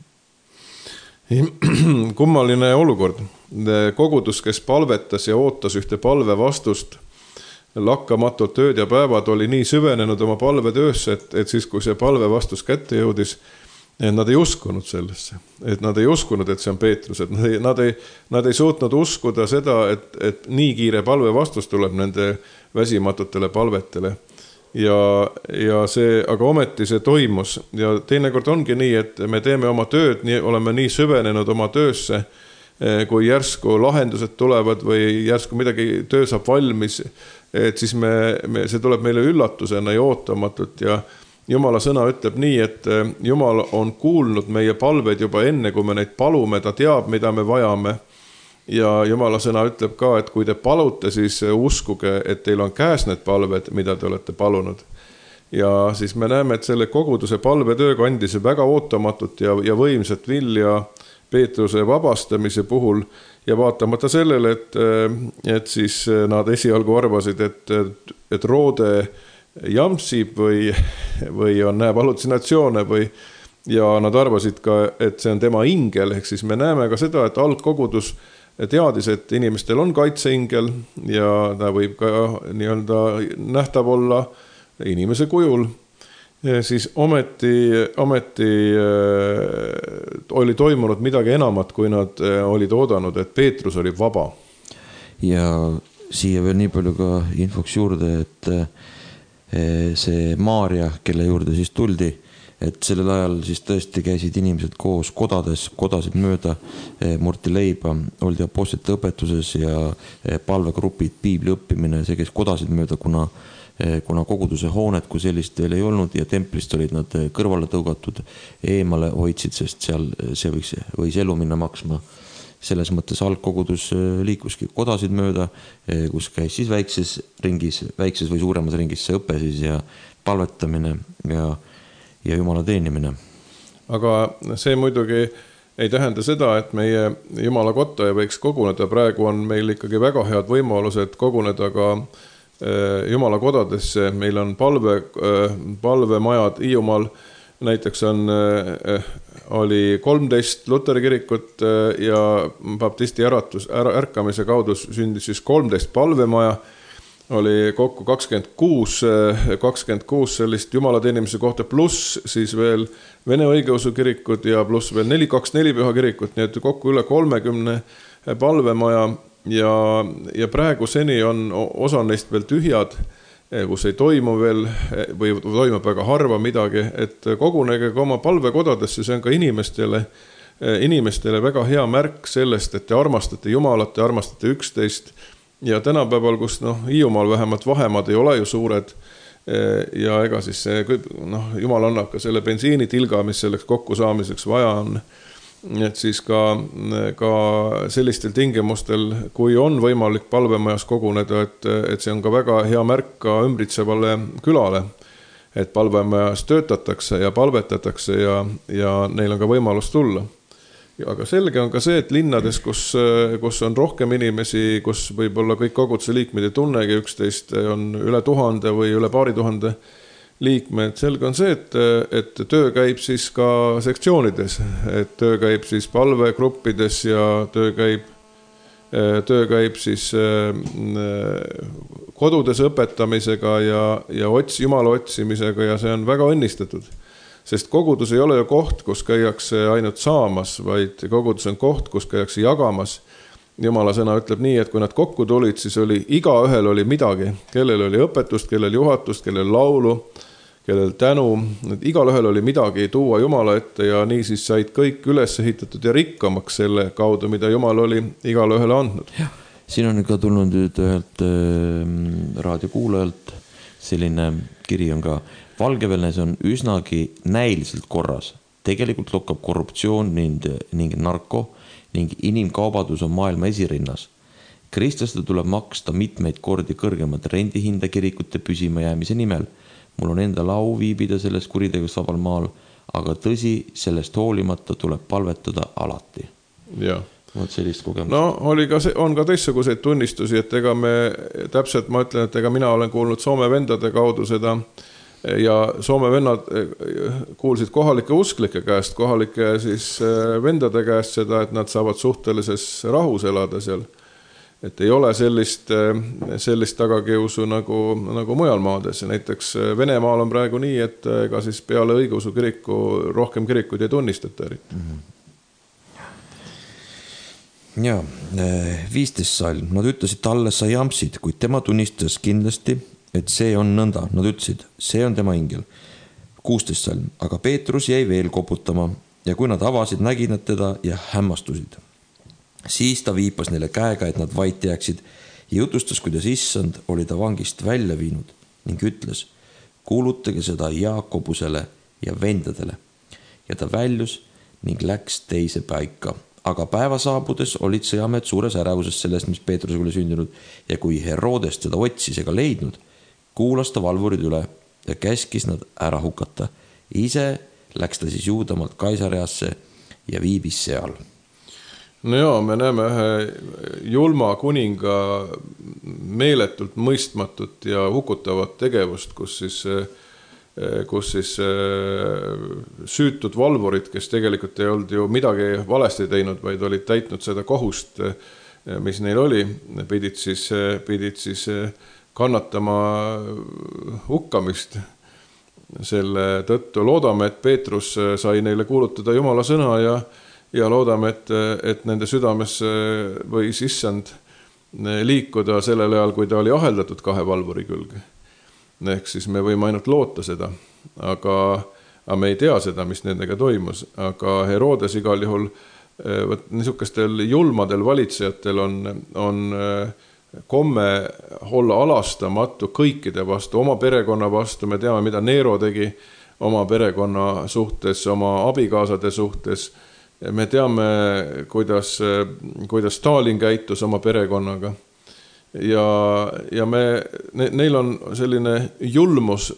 Kummaline olukord. Kogudus, kes palvetas ja ootas ühte palve vastust, lakkamatult ööd ja päevad oli nii süvenenud oma palvetöösse, et siis kui see palve vastus kätte jõudis, nad ei uskunud sellesse. Et nad ei uskunud, et see on Peetrus. Et nad ei suutnud uskuda seda, et nii kiire palve vastus tuleb nende väsimatutele palvetele. Ja see, aga ometi see toimus. Ja teinekord ongi nii, et me teeme oma tööd, oleme nii süvenenud oma töösse, kui järsku lahendused tulevad või järsku midagi töö saab valmis, et siis see tuleb meile üllatusena ja ootamatult ja Jumala sõna ütleb nii, et Jumal on kuulnud meie palved juba enne, kui me neid palume, ta teab, mida me vajame ja Jumala sõna ütleb ka, et kui te palute, siis uskuge, et teil on käes need palved, mida te olete palunud. Ja siis me näeme, et selle koguduse palvetöö kandis väga ootamatut ja võimsat vilja Peetruse vabastamise puhul ja vaatamata sellele, et siis nad esialgu arvasid, et Roode jamsib või näeb halutsinatsioone ja nad arvasid ka, et see on tema ingel, ehk siis me näeme ka seda, et algkogudus teadis, et inimestel on kaitseingel ja ta võib ka nii-öelda nähtav olla inimese kujul. Siis ometi oli toimunud midagi enamat, kui nad olid oodanud, et Peetrus oli vaba. Ja siia veel nii palju ka infoks juurde, et see Maarja, kelle juurde siis tuldi, et sellel ajal siis tõesti käisid inimesed koos kodasid mööda, murti leiba, oldi apostlite õpetuses ja palvegrupid, piibli õppimine, see käis kodasid mööda, kuna koguduse hoonet kui sellist veel ei olnud ja templist olid nad kõrvale tõugatud, eemale hoidsid, sest seal see võis elu minna maksma. Selles mõttes algkogudus liikuski kodasid mööda, kus käis siis väikses või suuremas ringis see õpe siis ja palvetamine ja Jumala teenimine. Aga see muidugi ei tähenda seda, et meie Jumala kotta ei võiks koguneda. Praegu on meil ikkagi väga head võimalused koguneda ka Jumala kodadesse. Meil on palvemajad Hiiumaal, näiteks oli 13 Luteri kirikut ja baptisti ärkamise kaudu sündis siis 13 palvemaja, oli kokku 26 sellist Jumala teenimise kohta, pluss siis veel Vene õigeusu kirikud ja pluss veel 2 püha kirikut, nii et kokku üle 30 palvemaja ja praegu seni on osa neist veel tühjad, kus ei toimu veel või toimub väga harva midagi, et kogunege ka oma palvekodadesse, see on ka inimestele väga hea märk sellest, et te armastate Jumalat, te armastate üksteist ja tänapäeval, kus Hiiumaal vähemalt vahemad ei ole ju suured ja ega siis Jumal annab ka selle bensiinitilga, mis selleks kokkusaamiseks vaja on. Et siis ka sellistel tingimustel, kui on võimalik palvemajas koguneda, et see on ka väga hea märk ka ümbritsevale külale, et palvemajas töötatakse ja palvetatakse ja neil on ka võimalus tulla. Aga selge on ka see, et linnades, kus on rohkem inimesi, kus võib-olla kõik koguduse liikmed ei tunnegi üksteist, on üle 1000 või üle paari tuhande liikmed. Selge on see, et töö käib siis ka sektsioonides, et töö käib siis palvegruppides ja töö käib siis kodudes õpetamisega ja Jumala otsimisega ja see on väga õnnistatud. Sest kogudus ei ole ju koht, kus käiakse ainult saamas, vaid kogudus on koht, kus käiakse jagamas. Jumala sõna ütleb nii, et kui nad kokku tulid, siis igaühel oli midagi, kellel oli õpetust, kellel juhatust, kellel laulu, kellel tänu, et igalühel oli midagi tuua Jumala ette ja nii siis said kõik üles ehitatud ja rikkamaks selle kaudu, mida Jumal oli igalühele andnud. Jah, siin on ka tulnud nüüd ühelt raadiokuulajalt selline kiri on ka. Valgevenes on üsnagi näiliselt korras. Tegelikult lokkab korruptsioon ning narko ning inimkaubadus on maailma esirinnas. Kristlaste tuleb maksta mitmeid kordi kõrgemat rendihinda kirikute püsima jäämise nimel. Mul on enda au viibida selles kuritegevust vabal maal, aga tõsi, sellest hoolimata tuleb palvetada alati. Jah. Võt sellist kogemust. No on ka teistsuguseid tunnistusi, et ega me täpselt, ma ütlen, et ega mina olen kuulnud Soome vendade kaudu seda ja Soome vennad kuulsid kohalike usklike käest, kohalike siis vendade käest seda, et nad saavad suhtelises rahus elada seal. Et ei ole sellist tagakiusu nagu mujal maades. Näiteks Venemaal on praegu nii, et ega siis peale õigeusu kiriku rohkem kirikuid ei tunnistata eriti. Ja, 15 salm. Nad ütlesid talle sa jampsid, kuid tema tunnistas kindlasti, et see on nõnda. Nad ütlesid, see on tema ingel. 16 salm. Aga Peetrus jäi veel koputama ja kui nad avasid, nägid nad teda ja hämmastusid. Siis ta viipas neile käega, et nad vait jääksid ja jutustas, kuidas issand oli ta vangist välja viinud ning ütles, kuulutage seda Jaakobusele ja vendadele. Ja ta väljus ning läks teise paika. Aga päeva saabudes olid sõjamehed suures ärevuses sellest, mis Peetrusega oli sündinud ja kui Herodes teda otsis ega leidnud, kuulas ta valvurid üle ja käskis nad ära hukata. Ise läks ta siis Juudamaalt Kaisareasse ja viibis seal. No jaa, me näeme ühe julma kuninga meeletult mõistmatut ja hukutavat tegevust, kus siis süütud valvurid, kes tegelikult ei olnud ju midagi valesti teinud, vaid olid täitnud seda kohust, mis neil oli, pidid siis kannatama hukkamist selle tõttu. Loodame, et Peetrus sai neile kuulutada Jumala sõna ja loodame, et nende südames võis issand liikuda sellel ajal, kui ta oli aheldatud 2 valvuri külge. Ehk siis me võime ainult loota seda, aga me ei tea seda, mis nendega toimus. Aga Herodes igal juhul, niisugustel julmadel valitsejatel on komme olla alastamatu kõikide vastu, oma perekonna vastu. Me teame, mida Nero tegi oma perekonna suhtes, oma abikaasade suhtes. Me teame, kuidas Stalin käitus oma perekonnaga ja neil on selline julmus,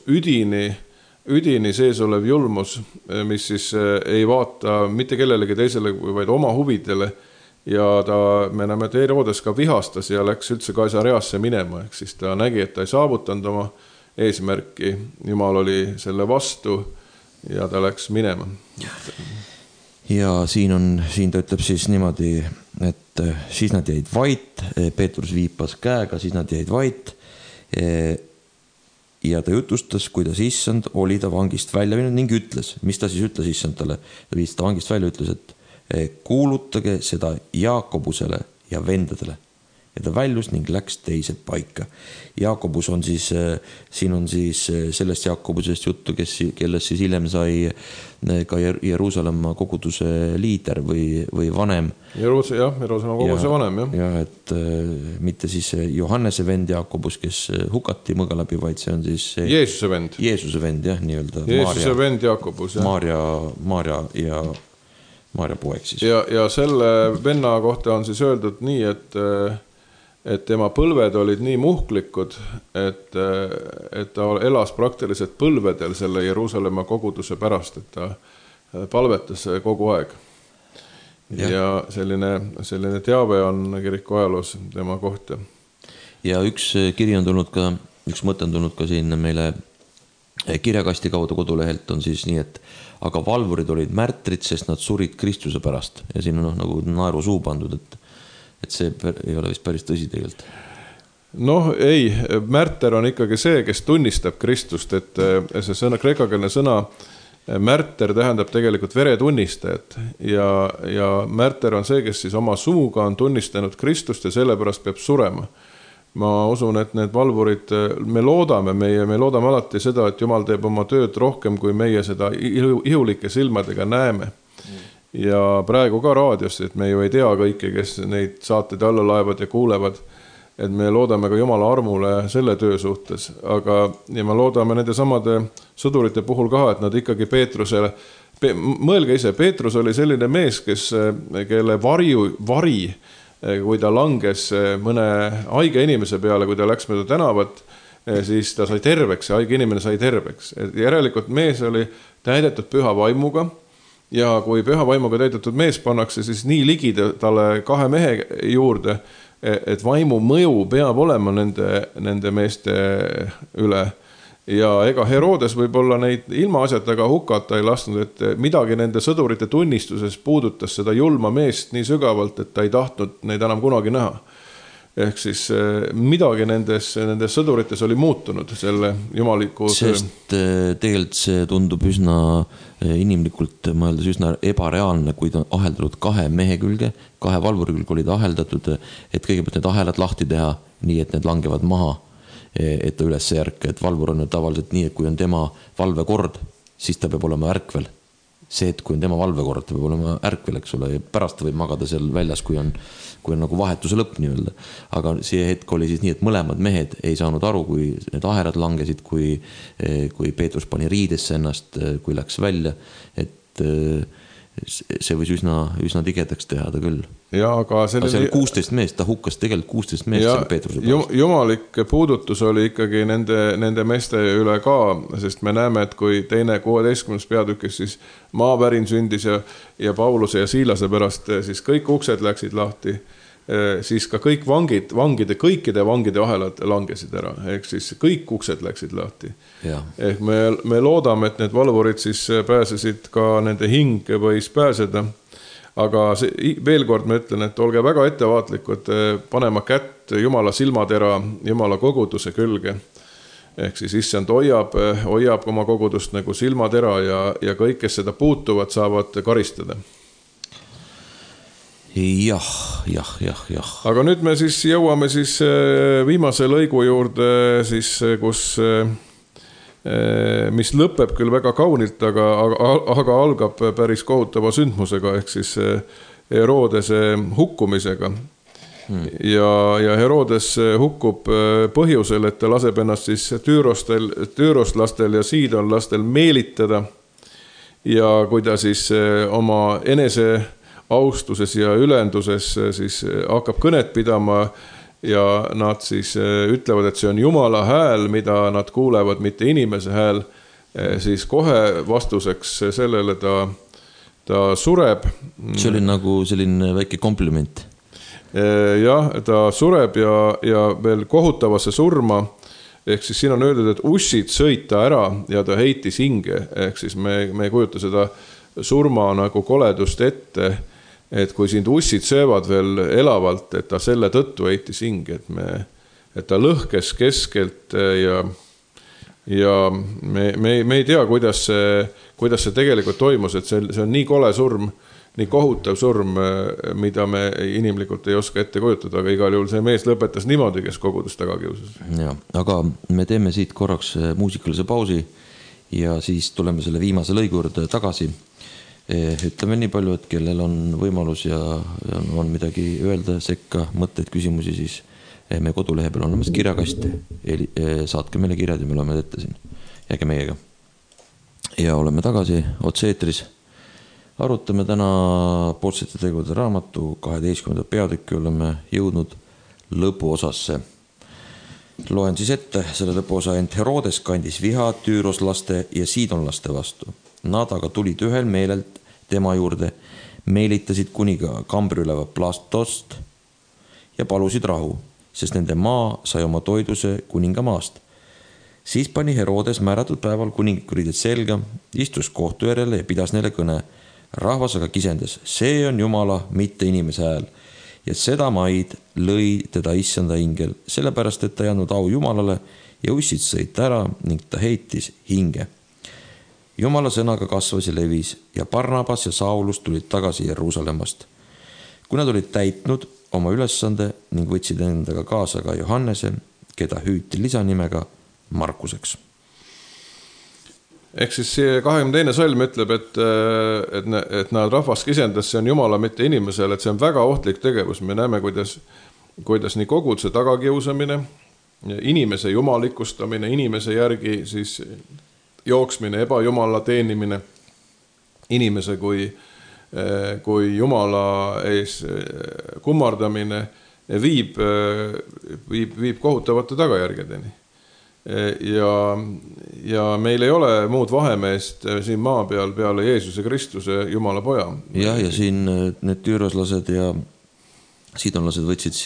üdini sees olev julmus, mis siis ei vaata mitte kellelegi teisele, vaid oma huvidele ja me näeme, et Herodes ka vihastas ja läks üldse Kaisareasse minema, ehk siis ta nägi, et ta ei saavutanud oma eesmärki, Jumal oli selle vastu ja ta läks minema. Ja siin ta ütleb siis niimoodi, et siis nad jäid vait, Peetrus viipas käega, siis nad jäid vait ja ta jutustas, kuidas issand oli ta vangist välja viinud ning ütles, mis ta siis ütles issand talle, ta viis ta vangist välja, ütles, et kuulutage seda Jaakobusele ja vendadele. Ja ta väljus ning läks teise paika. Jaakobus on siis, siin on siis sellest Jaakobusest juttu, kellest siis hiljem sai ka Jeruusalemma koguduse liider või vanem. Jeruusalemma koguduse vanem, jah. Ja, et mitte siis Johannese vend Jaakobus, kes hukati mõga läbi, vaid see on siis Jeesuse vend. Jeesuse vend, jah, nii-öelda. Jeesuse vend Jaakobus, jah. Maarja poeg siis. Ja selle venna kohta on siis öeldud nii, et tema põlved olid nii muhklikud, et ta elas praktiliselt põlvedel selle Jeruusalemma koguduse pärast, et ta palvetas kogu aeg. Ja selline teave on kiriku ajaloos tema kohta. Ja üks kiri on tulnud ka, üks mõte on tulnud ka siin meile kirjakasti kaudu kodulehelt on siis nii, et aga valvurid olid märtrid, sest nad surid Kristuse pärast. Ja siin on nagu naeru suu pandud, et see ei ole vist päris tõsi tegelikult. Noh, ei, märter on ikkagi see, kes tunnistab Kristust, et see sõna, kreekakeelne sõna märter tähendab tegelikult veretunnistajat ja märter on see, kes siis oma suuga on tunnistanud Kristust ja sellepärast peab surema. ma usun, et need valvurid, me loodame alati seda, et Jumal teeb oma tööd rohkem, kui meie seda ihulike silmadega näeme. Ja praegu ka raadios, et me ju ei tea kõiki, kes neid saateid alla laevad ja kuulevad, et me loodame ka Jumala armule selle töö suhtes, aga ja me loodame nende samade sõdurite puhul ka, et nad ikkagi Peetrusele, mõelge ise, Peetrus oli selline mees, kelle vari, kui ta langes mõne haige inimese peale, kui ta läks mööda tänavat, siis ta sai terveks ja haige inimene sai terveks. Järelikult mees oli täidetud püha vaimuga ja kui püha vaimuga täidetud mees pannakse, siis nii ligi talle 2 mehe juurde, et vaimu mõju peab olema nende meeste üle. Ja ega Herodes võib-olla neid ilmaasjataga hukata ei lasknud, et midagi nende sõdurite tunnistuses puudutas seda julma meest nii sügavalt, et ta ei tahtnud neid enam kunagi näha. Ehk siis midagi nendes sõdurites oli muutunud selle jumaliku töö. Sest tegelikult see tundub üsna inimlikult mõeldes üsna ebareaalne, kui ta on aheldatud 2 mehe külge, 2 valvuri külge olid aheldatud, et kõigepealt need ahelad lahti teha, nii et need langevad maha, et ta üles järk, et valvur on tavaliselt nii, et kui on tema valvekord, siis ta peab olema ärkvel. See, et kui on tema valvekord, ta peab olema ärkvel, eks ole, ja pärast võib magada seal väljas, kui on nagu vahetuse lõpp nii öelda. Aga see hetk oli siis nii, et mõlemad mehed ei saanud aru, kui need aherad langesid, kui Peetrus pani riidesse ennast, kui läks välja, et see võis üsna tigedaks teha ta küll. Ja, aga see oli 16 meest, ta hukkas tegelikult 16 meest selle Peetruse pärast. Jumalik puudutus oli ikkagi nende meeste üle ka, sest me näeme, et kui teine 16. peatükis siis maavärin sündis ja Pauluse ja Siilase pärast, siis kõik uksed läksid lahti, siis ka kõik kõikide vangide ahelad langesid ära, ehk siis kõik uksed läksid lahti. Ehk me loodame, et need valvurid siis pääsesid ka nende hing võis pääseda. Aga veel kord ma ütlen, et olge väga ettevaatlikud panema kätt Jumala silmatera Jumala koguduse külge. Ehk siis issand hoiab oma kogudust nagu silmatera ja kõik, kes seda puutuvad, saavad karistada. Jah. Aga nüüd me siis jõuame siis viimase lõigu juurde, siis, mis lõpeb küll väga kaunilt, aga algab päris kohutava sündmusega, ehk siis Herodese hukkumisega. Ja Herodes hukkub põhjusel, et ta laseb ennast siis Tüüroslastel ja Siidonlastel meelitada. Ja kui ta siis oma enese austuses ja ülenduses siis hakkab kõnet pidama ja nad siis ütlevad, et see on Jumala hääl, mida nad kuulevad, mitte inimese hääl, siis kohe vastuseks sellele ta sureb. See oli nagu selline väike kompliment. Jah, ta sureb ja veel kohutavasse surma, ehk siis siin on öeldud, et ussid sõita ära ja ta heitis hinge, ehk siis me ei kujuta seda surma nagu koledust ette, et kui sind ussid söövad veel elavalt, et ta selle tõttu heitis hinge, et ta lõhkes keskelt ja me ei tea, kuidas see tegelikult toimus, et see on nii kole surm, nii kohutav surm, mida me inimlikult ei oska ette kujutada, aga igal juhul see mees lõpetas niimoodi, kes kogudus taga kiusas. Ja, aga me teeme siit korraks muusikalise pausi ja siis tuleme selle viimase lõigu juurde tagasi. Ütleme nii palju, et kellel on võimalus ja on midagi öelda, sekka, mõtteid, küsimusi, siis meie kodulehe peal on olemas kirjakast. Saatke meile kirjad ja me loeme ette siin. Jääge meiega. Ja oleme tagasi otse-eetris. Arutame täna Apostlite tegude raamatu 12. peatükki, oleme jõudnud lõpuosasse. Loen siis ette selle lõpuosa, ent Herodes kandis viha Tüüroslaste ja Siidonlaste vastu. Nad aga tulid ühel meelelt tema juurde, meelitasid kuniga kambriüleva Plastost ja palusid rahu, sest nende maa sai oma toiduse kuninga maast. Siis pani Herodes määratud päeval kuningriided selga, istus kohtu järele ja pidas neile kõne. Rahvas aga kisendas, see on Jumala, mitte inimese hääl. Ja seda maid lõi teda issanda ingel, sellepärast, et ta ei andnud au Jumalale ja ussid sõid ära ning ta heitis hinge. Jumala sõnaga kasvas ja levis ja Barnabas ja Saulus tulid tagasi Jeruusalemmast. Kui nad olid täitnud oma ülesande ning võtsid endaga kaasa ka Johannese, keda hüüti lisanimega Markuseks. Ehk siis see 22. salm ütleb, et nad rahvas kisendas, see on Jumala mitte inimesele, et see on väga ohtlik tegevus. Me näeme, kuidas nii koguduse tagakiusamine, inimese jumalikustamine, inimese järgi siis jooksmine, ebajumala teenimine, inimese kui Jumala ees kummardamine viib kohutavate tagajärgedeni. Ja meil ei ole muud vahemeest siin maa peal peale Jeesuse Kristuse Jumala poja. Ja siin need tüüroslased ja sidonlased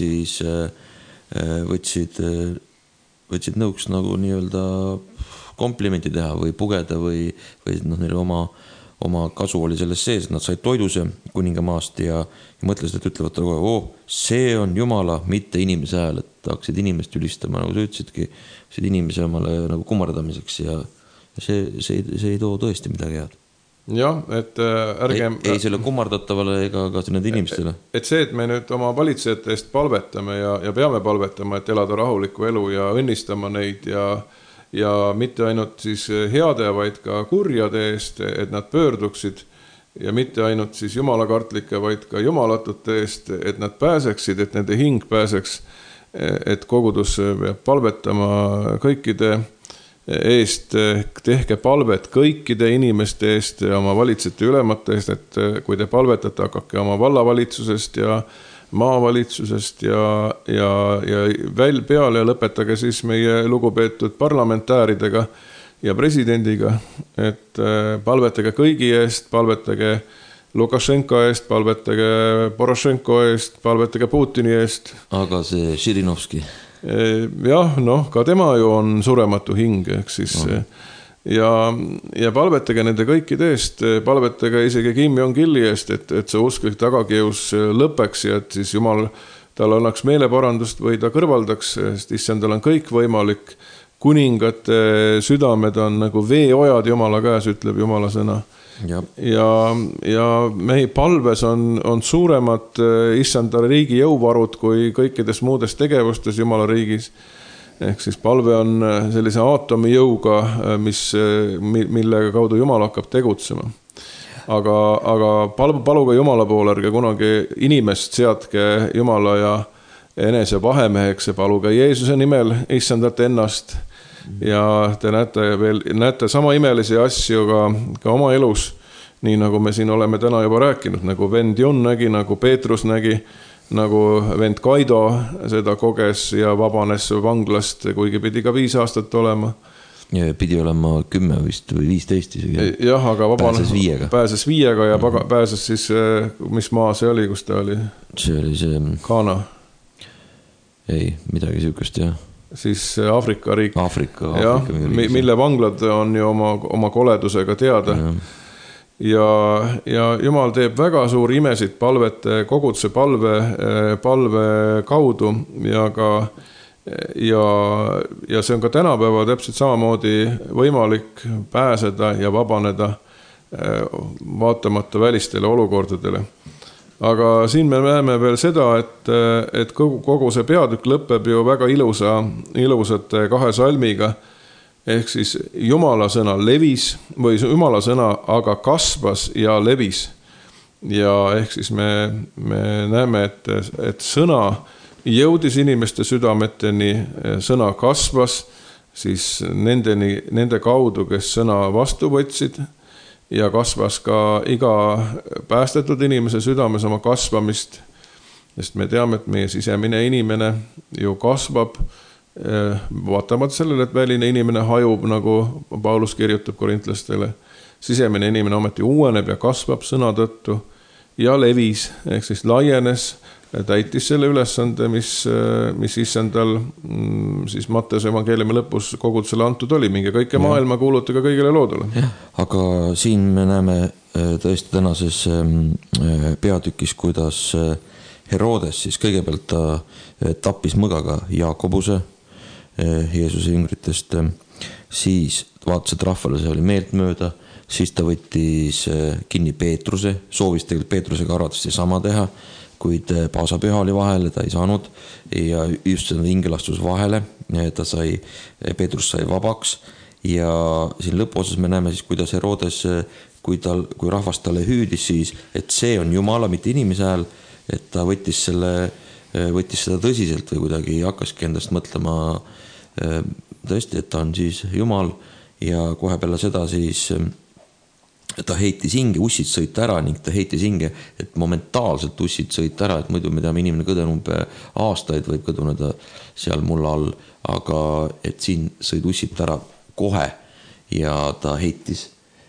võtsid nõuks nagu nii-öelda komplimenti teha või pugeda või neil oma kasu oli selles sees, nad said toiduse kuningamaast ja mõtlesid, et ütlevad talle, see on Jumala, mitte inimese hääl, et hakkasid inimest ülistama, nagu sa ütlesidki, inimese omale nagu kummardamiseks ja see ei too tõesti midagi head. Jah, et ärgem... Ei selle kummardatavale ega ka nende inimestele. Et see, et me nüüd oma valitsejate eest palvetame ja peame palvetama, et elada rahulikku elu ja õnnistama neid ja mitte ainult siis heade, vaid ka kurjade eest, et nad pöörduksid ja mitte ainult siis jumalakartlike, vaid ka jumalatute eest, et nad pääseksid, et nende hing pääseks, et kogudus peab palvetama kõikide eest, tehke palvet kõikide inimeste eest ja oma valitsete ülemate eest, et kui te palvetate, hakake oma vallavalitsusest ja maavalitsusest ja peale ja lõpetage siis meie lugupeetud parlamentääridega ja presidendiga, et palvetage kõigi eest, palvetage Lukašenko eest, palvetage Porošenko eest, palvetage Putini eest. Aga see Žirinovski? Jah, ka tema ju on surematu hing, ehk siis ja palvetage nende kõikide eest, palvetage isegi Kim Jong-ili eest, et see usklik tagakius lõpeks ja et siis Jumal tal annaks meeleparandust või ta kõrvaldaks, sest issandal on kõik võimalik. Kuningate südamed on nagu veeojad Jumala käes, ütleb Jumala sõna. Ja meie palves on suuremad issanda riigi jõuvarud kui kõikides muudes tegevustes Jumala riigis. Ehk siis palve on sellise aatomi jõuga, millega kaudu Jumal hakkab tegutsema. Aga paluge Jumala poole, ärge kunagi inimest seadke Jumala ja enese vahemeheks ja paluge Jeesuse nimel issandat ennast. Ja te näete sama imelisi asju ka oma elus, nii nagu me siin oleme täna juba rääkinud, nagu vend Jon nägi, nagu Peetrus nägi, nagu vend Kaido seda koges ja vabanes vanglast, kuigi pidi ka 5 aastat olema. Ja pidi olema 10 vist või 15 isegi. Jah, aga pääses 5 ja pääses siis, mis maa see oli, kus ta oli? See oli see... Ghana. Ei, midagi sihukest, jah. Siis Aafrika riik. Aafrika mille vanglad on ju oma koledusega teada. Ja Jumal teeb väga suur imesid palvete, koguduse palve kaudu ja see on ka tänapäeva täpselt samamoodi võimalik pääseda ja vabaneda vaatamata välistele olukordadele. Aga siin me näeme veel seda, et kogu see peatükk lõpeb ju väga ilusate 2 salmiga, ehk siis Jumala sõna levis või Jumala sõna aga kasvas ja levis. Ja ehk siis me näeme, et sõna jõudis inimeste südameteni, sõna kasvas siis nende kaudu, kes sõna vastu võtsid, ja kasvas ka iga päästetud inimese südames oma kasvamist, sest me teame, et meie sisemine inimene ju kasvab, vaatamata sellele, et väline inimene hajub, nagu Paulus kirjutab korintlastele. Sisemine inimene ometi uueneb ja kasvab sõna tõttu ja levis, ehk siis laienes, täitis selle ülesande, mis issandal siis Matteuse evangeeliumi lõpus kogudusele antud oli, minge kõike maailma kuulutage kõigile loodule. Aga siin me näeme tõesti tänases peatükis, kuidas Herodes siis kõigepealt ta tappis mõgaga Jaakobuse Jeesuse jüngritest, siis vaatas, et rahvale see oli meelt mööda, siis ta võttis kinni Peetruse, soovis tegelikult Peetrusega arvatavasti sama teha, kuid paasapüha oli vahele, ta ei saanud ja just see hingelastus vahele, Peetrus sai vabaks ja siin lõpuosas me näeme siis, kuidas Herodes, kui rahvas talle hüüdis siis, et see on Jumala, mitte inimese hääl, et ta võttis seda tõsiselt või kuidagi hakkaski endast mõtlema tõesti, et ta on siis Jumal ja kohe peale seda siis ta heitis hinge, ussid sõita ära ning ta heitis hinge, et momentaalselt ussid sõita ära, et muidu me teame, inimene kõdenub aastaid võib kõduneda seal mulla all, aga et siin sõid ussid ära kohe ja ta heitis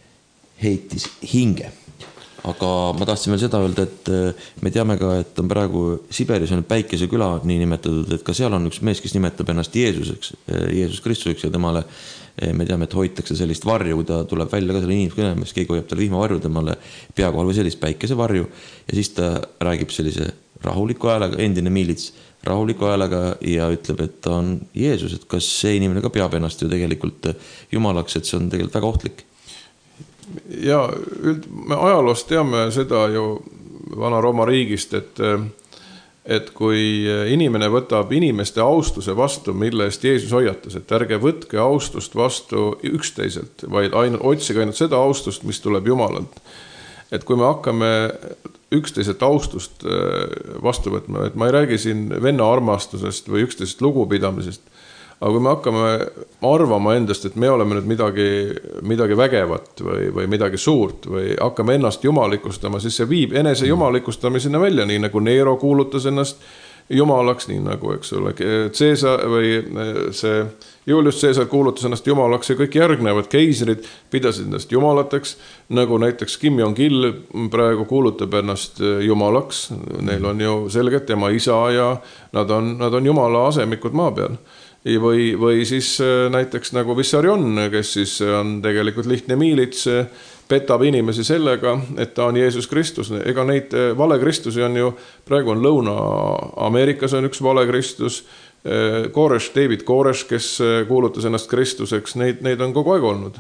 hinge. Aga ma tahtsin veel seda öelda, et me teame ka, et on praegu Siberis on Päikeseküla nii nimetatud, et ka seal on üks mees, kes nimetab ennast Jeesus Kristuseks ja temale me teame, et hoitakse sellist varju, kui ta tuleb välja ka selle inimeskõnemas, keegi hoiab tal vihmavarju temale pea kohal või sellist päikesevarju ja siis ta räägib sellise rahuliku häälega, endine miilits rahuliku häälega ja ütleb, et ta on Jeesus, et kas see inimene ka peab ennast ju tegelikult Jumalaks, et see on tegelikult väga ohtlik. Ja me ajaloost teame seda ju Vana-Rooma riigist, et kui inimene võtab inimeste austuse vastu, mille eest Jeesus hoiatas, et ärge võtke austust vastu üksteiselt, vaid otsige ainult seda austust, mis tuleb Jumalalt. Et kui me hakkame üksteiselt austust vastu võtma, et ma ei räägi siin venna armastusest või üksteisest lugupidamisest, aga kui me hakkame arvama endast, et me oleme nüüd midagi vägevat või midagi suurt või hakkame ennast jumalikustama, siis see viib enese jumalikustamisena välja, nii nagu Nero kuulutas ennast jumalaks, nii nagu, eks ole, Caesar või see Julius Caesar kuulutas ennast jumalaks ja kõik järgnevad keisrid pidasid ennast jumalateks, nagu näiteks Kim Jong-il praegu kuulutab ennast jumalaks, neil on ju selgelt tema isa ja nad on jumala asemikud maa peal. Või siis näiteks nagu Vissarion, kes siis on tegelikult lihtne miilits, petab inimesi sellega, et ta on Jeesus Kristus. Ega neid valekristusi on ju, praegu on Lõuna-Ameerikas on üks valekristus, David Koresh, kes kuulutas ennast Kristuseks, neid on kogu aeg olnud.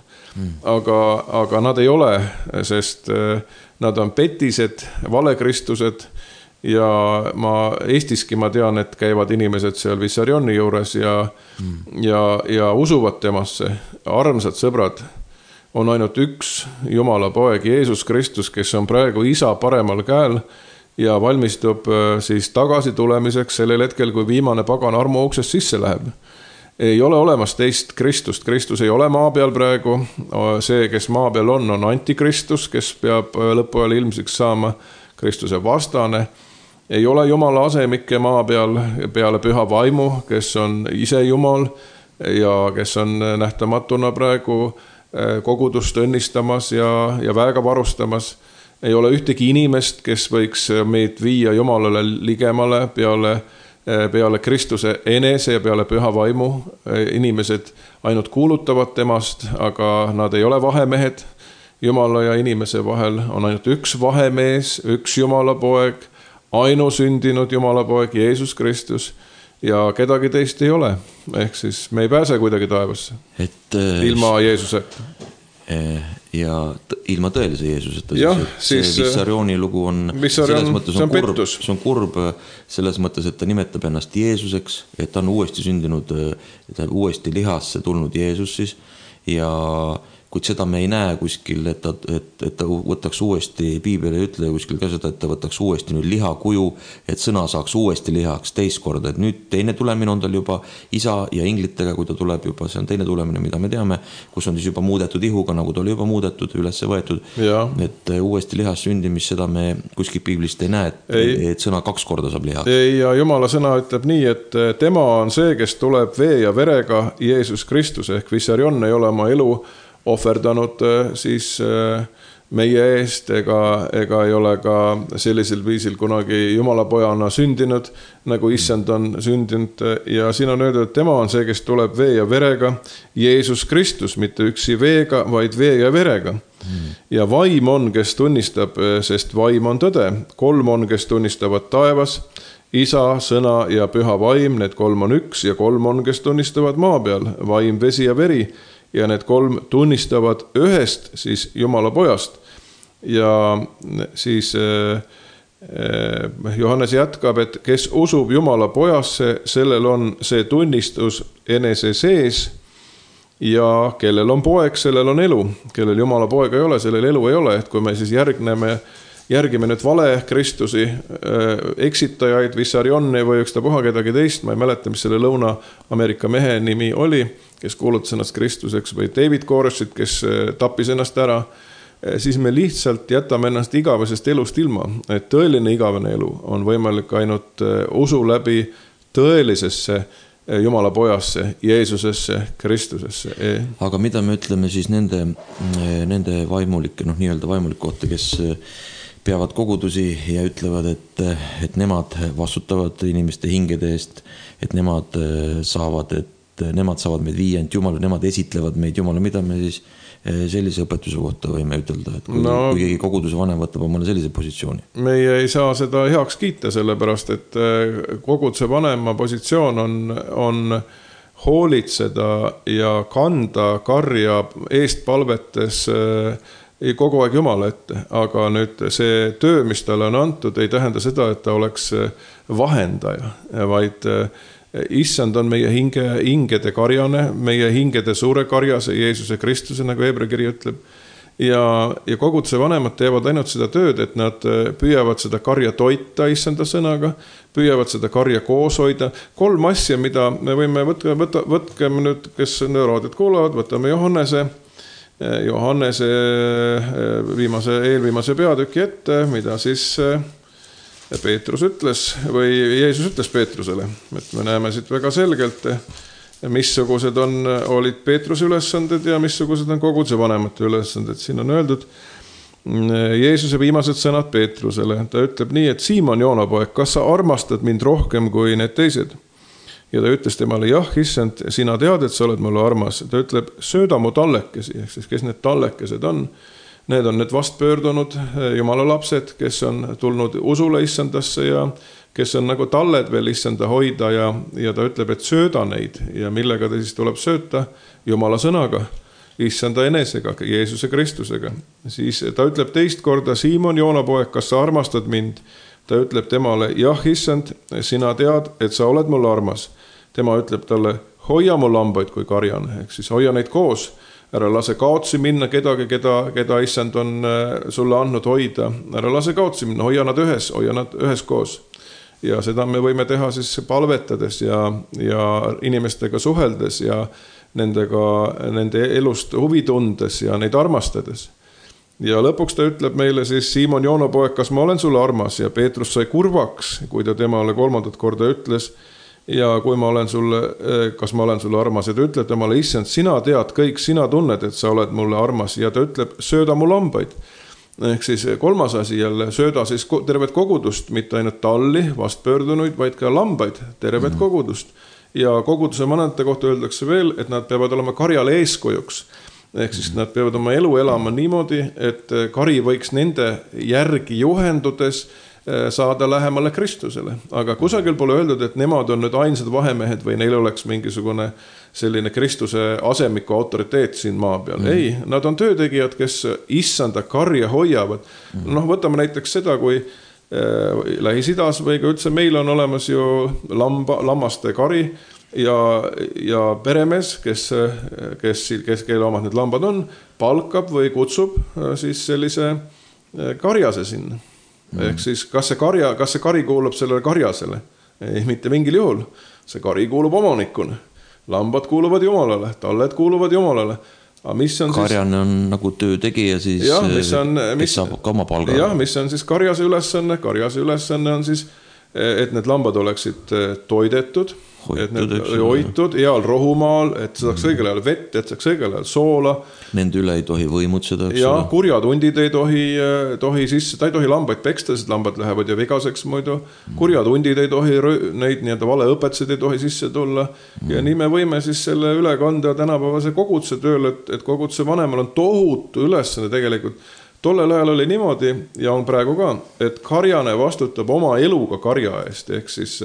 Aga nad ei ole, sest nad on petised, valekristused, ja Eestiski ma tean, et käivad inimesed seal Vissarioni juures ja usuvad temasse. Armsad sõbrad, on ainult üks Jumala poeg, Jeesus Kristus, kes on praegu isa paremal käel ja valmistub siis tagasi tulemiseks sellel hetkel, kui viimane pagan armu uksest sisse läheb. Ei ole olemas teist Kristust, Kristus ei ole maa peal praegu, see, kes maa peal on antikristus, kes peab lõpuajal ilmsiks saama, Kristuse vastane. Ei ole Jumala asemikke maa peal peale püha vaimu, kes on ise Jumal ja kes on nähtamatuna praegu kogudust õnnistamas ja väega varustamas. Ei ole ühtegi inimest, kes võiks meid viia Jumalale ligemale peale Kristuse enese ja peale püha vaimu. Inimesed ainult kuulutavad temast, aga nad ei ole vahemehed. Jumala ja inimese vahel on ainult üks vahemees, üks Jumala poeg, ainusündinud Jumala poeg Jeesus Kristus ja kedagi teist ei ole. Ehk siis me ei pääse kuidagi taevasse ilma Jeesuseta. Ja ilma tõelise Jeesuseta. See Vissarioni lugu on selles mõttes see on kurb selles mõttes, et ta nimetab ennast Jeesuseks, et ta on uuesti sündinud, uuesti lihasse tulnud Jeesus siis ja kuid seda me ei näe kuskil, et ta võtaks uuesti, Piibel ei ütle kuskil ka seda, et ta võtaks uuesti nüüd liha kuju, et sõna saaks uuesti lihaks teist korda, et nüüd teine tulemine on tal juba isa ja inglitega, kui ta tuleb juba, see on teine tulemine, mida me teame, kus on siis juba muudetud ihuga, nagu ta oli juba muudetud, ülesse võetud, et uuesti lihas sündimis, seda me kuskil Piiblist ei näe, et sõna 2 korda saab lihaks. Ja Jumala sõna ütleb nii, et tema on see, kes tuleb vee ja verega, Jeesus Kristus, ehk Vissarion ei ole oma elu ohverdanud siis meie eest ega ei ole ka sellisel viisil kunagi Jumala pojana sündinud, nagu issand on sündinud ja siin on öeldud, et tema on see, kes tuleb vee ja verega, Jeesus Kristus, mitte üksi veega, vaid vee ja verega. Ja vaim on, kes tunnistab, sest vaim on tõde. 3 on, kes tunnistavad taevas, isa, sõna ja püha vaim, need 3 on üks ja 3 on, kes tunnistavad maa peal, vaim, vesi ja veri. Ja need 3 tunnistavad ühest siis Jumala pojast ja siis Johannes jätkab, et kes usub Jumala pojasse, sellel on see tunnistus enese sees ja kellel on poeg, sellel on elu. Kellel Jumala poega ei ole, sellel elu ei ole. Et kui me siis järgime nüüd vale Kristusi, eksitajaid, Vissarionni või ükstapuha kedagi teist, ma ei mäleta, mis selle Lõuna-Ameerika mehe nimi oli, kes kuulutas ennast Kristuseks, või David Koresit, kes tappis ennast ära, siis me lihtsalt jätame ennast igavesest elust ilma. Et tõeline igavene elu on võimalik ainult usu läbi tõelisesse Jumala pojasse, Jeesusesse, Kristusesse. Aga mida me ütleme siis nende vaimulike, nii-öelda vaimulike kohta, kes peavad kogudusi ja ütlevad, et nemad vastutavad inimeste hingede eest, et nemad saavad meid viia ainult Jumala, nemad esitlevad meid Jumala, mida me siis sellise õpetuse kohta võime ütelda, et kui keegi koguduse vanem võtab omale sellise positsiooni? Meie ei saa seda heaks kiita, sellepärast, et koguduse vanema positsioon on hoolitseda ja kanda karja eest palvetes kogu aeg Jumala ette. Aga nüüd see töö, mis talle on antud, ei tähenda seda, et ta oleks vahendaja, vaid Issand on meie hingede karjane, meie hingede suure karjase Jeesuse Kristuse, nagu Hebra kiri ütleb. Ja koguduse vanemad teevad ainult seda tööd, et nad püüavad seda karja toita Issanda sõnaga, püüavad seda karja koos hoida. 3 asja, mida me võime võtkeme nüüd, kes raadiot kuulavad, võtame Johannese eelviimase peatüki ette, mida siis Peetrus ütles või Jeesus ütles Peetrusele, et me näeme siit väga selgelt, missugused olid Peetruse ülesanded ja missugused on koguduse vanemate ülesanded. Siin on öeldud Jeesuse viimased sõnad Peetrusele. Ta ütleb nii, et Siimon Joona poeg, kas sa armastad mind rohkem kui need teised? Ja ta ütles temale, jah, Issand, sina tead, et sa oled mulle armas. Ta ütleb, sööda mu tallekesi, ehk siis kes need tallekesed on? Need on need vastpöördunud Jumala lapsed, kes on tulnud usule Issandasse ja kes on nagu talled veel Issanda hoida ja ta ütleb, et sööda neid ja millega ta siis tuleb sööta Jumala sõnaga, Issanda enesega, Jeesuse Kristusega. Siis ta ütleb teist korda, Siimon Joona poeg, kas sa armastad mind? Ta ütleb temale, jah, Issand, sina tead, et sa oled mulle armas. Tema ütleb talle, hoia mu lambaid kui karjan, ehk siis hoia neid koos. Ära lase kaotsi minna kedagi, keda Issand on sulle andnud hoida. Ära lase kaotsi minna, hoia nad ühes koos. Ja seda me võime teha siis palvetades ja inimestega suheldes ja nende elust huvi tundes ja neid armastades. Ja lõpuks ta ütleb meile siis, Siimon Joona poeg, kas ma olen sulle armas? Ja Peetrus sai kurvaks, kui ta temale 3. korda ütles, ja kui kas ma olen sulle armas, ja ta ütleb temale, Issand, sina tead kõik, sina tunned, et sa oled mulle armas, ja ta ütleb, sööda mu lambaid. Ehk siis 3. asi jälle, sööda siis tervet kogudust, mitte ainult talli, vastpöördunuid, vaid ka lambaid, tervet kogudust. Ja koguduse vanemate kohta öeldakse veel, et nad peavad olema karjale eeskujuks. Ehk siis nad peavad oma elu elama niimoodi, et kari võiks nende järgi juhendudes saada lähemale Kristusele. Aga kusagil pole öeldud, et nemad on nüüd ainsad vahemehed või neil oleks mingisugune selline Kristuse asemiku autoriteet siin maa peal. Ei, nad on töötegijad, kes Issanda karja hoiavad. Võtame näiteks seda, kui Lähis-Idas või ka üldse meil on olemas ju lammaste kari ja peremees, kelle omad need lambad on, palkab või kutsub siis sellise karjase sinna. Ehk siis, kas see kari kuulub sellele karjasele? Ei, mitte mingil juhul. See kari kuulub omanikuna. Lambad kuuluvad Jumalale, talled kuuluvad Jumalale. Karjane on nagu töötegija siis, kes saab ka oma palga. Jah, mis on siis karjase ülesanne? Karjase ülesanne on siis, et need lambad oleksid toidetud, et need hoitud heal rohumaal, et saaks õigel ajal vett, et saaks õigel ajal soola. Nende üle ei tohi võimutseda. Ja kurjad hundid ei tohi sisse, ta ei tohi lambaid peksta, sest lambad lähevad ja vigaseks muidu. Kurjad hundid ei tohi, neid nii-öelda valeõpetused ei tohi sisse tulla. Ja nii me võime siis selle üle kanda tänapäevase koguduse tööle, et koguduse vanemal on tohutu ülesanne tegelikult. Tollel ajal oli niimoodi ja on praegu ka, et karjane vastutab oma eluga karja eest, ehk siis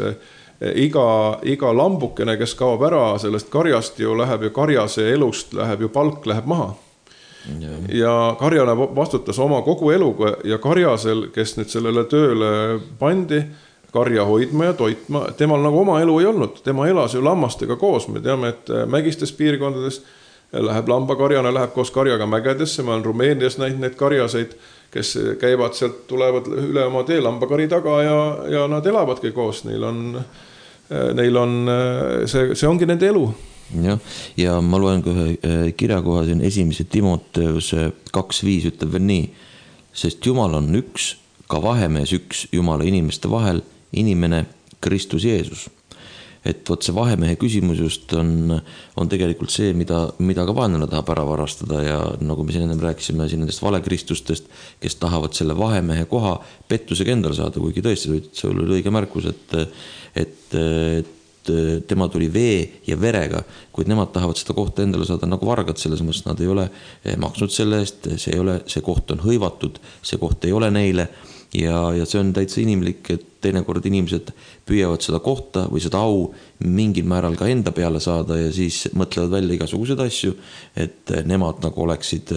iga lambukene, kes kaob ära sellest karjast ju läheb ju karjase elust, läheb ju palk läheb maha. ja karjane vastutas oma kogu eluga ja karjasel, kes nüüd sellele tööle pandi, karja hoidma ja toitma, temal nagu oma elu ei olnud, tema elas ju lammastega koos, me teame, et mägistes piirkondades läheb lambakarjane, läheb koos karjaga mägedesse, ma olen Rumeenias näinud neid karjaseid, kes käivad sealt, tulevad üle oma tee lambakari taga ja nad elavadki koos, neil on see ongi nende elu. Ja ma loen ka ühe kirjakoha siin 1. Timoteuse 2.5 ütleb veel nii, sest Jumal on üks, ka vahemees üks Jumala inimeste vahel, inimene Kristus Jeesus. Et võt see vahemehe küsimus just on tegelikult see, mida ka vaenlane tahab ära varastada ja nagu me siin ennem rääkisime siin nendest valekristustest, kes tahavad selle vahemehe koha pettusega endale saada, kuigi tõesti see oli õige märkus, et tema tuli vee ja verega, kuid nemad tahavad seda kohta endale saada nagu vargad, selles mõttes nad ei ole maksnud selle eest, see koht on hõivatud, see koht ei ole neile ja see on täitsa inimlik, et teinekord inimesed püüavad seda kohta või seda au mingil määral ka enda peale saada ja siis mõtlevad välja igasuguseid asju, et nemad nagu oleksid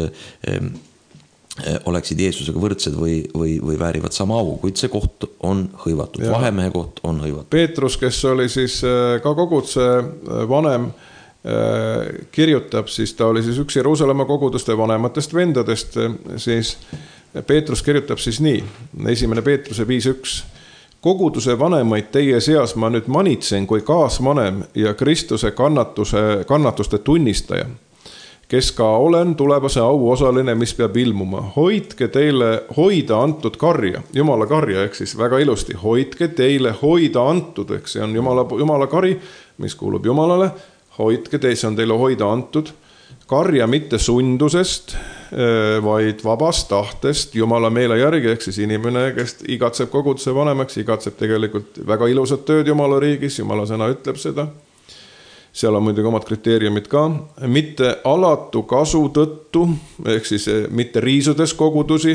Jeesusega võrdsed või väärivad sama au, kuid see koht on hõivatud, vahemehe koht on hõivatud. Peetrus, kes oli siis ka koguduse vanem, kirjutab, siis ta oli siis üks Jeruusalemma koguduste vanematest vendadest, siis Peetrus kirjutab siis nii, 1. Peetruse 5.1. Koguduse vanemaid teie seas ma nüüd manitsen kui kaasvanem ja Kristuse kannatuste tunnistaja, kes ka olen tulevase au osaline, mis peab ilmuma. Hoidke teile hoida antud karja, Jumala karja, ehk siis väga ilusti, hoidke teile hoida antud, ehk see on Jumala kari, mis kuulub Jumalale, hoidke see on teile hoida antud, karja mitte sundusest, vaid vabast tahtest Jumala meele järgi, ehk siis inimene, kes igatseb koguduse vanemaks, igatseb tegelikult väga ilusat tööd Jumala riigis, Jumala sõna ütleb seda. Seal on muidugi omad kriteeriumid ka, mitte alatu kasu tõttu, ehk siis mitte riisudes kogudusi,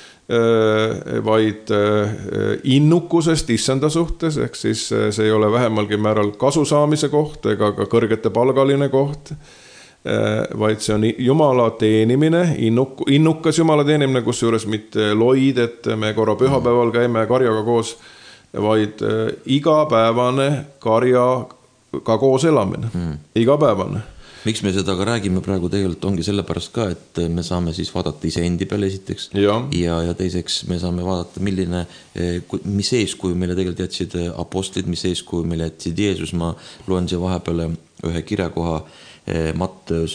vaid innukusest issanda suhtes, ehk siis see ei ole vähemalgi määral kasu saamise koht ega ka kõrgete palgaline koht, vaid see on Jumala teenimine, innukas Jumala teenimine, kus juures mitte loid, et me korra pühapäeval käime karjaga koos, vaid igapäevane karjaga koos elamine, igapäevane. Miks me seda ka räägime praegu tegelikult ongi sellepärast ka, et me saame siis vaadata ise endi peale esiteks ja teiseks me saame vaadata, mis eeskuju meile tegelikult jätsid apostlid, mis eeskuju meile jätsid Jeesus. Ma loen siia vahepeale ühe kirjakoha Matteuse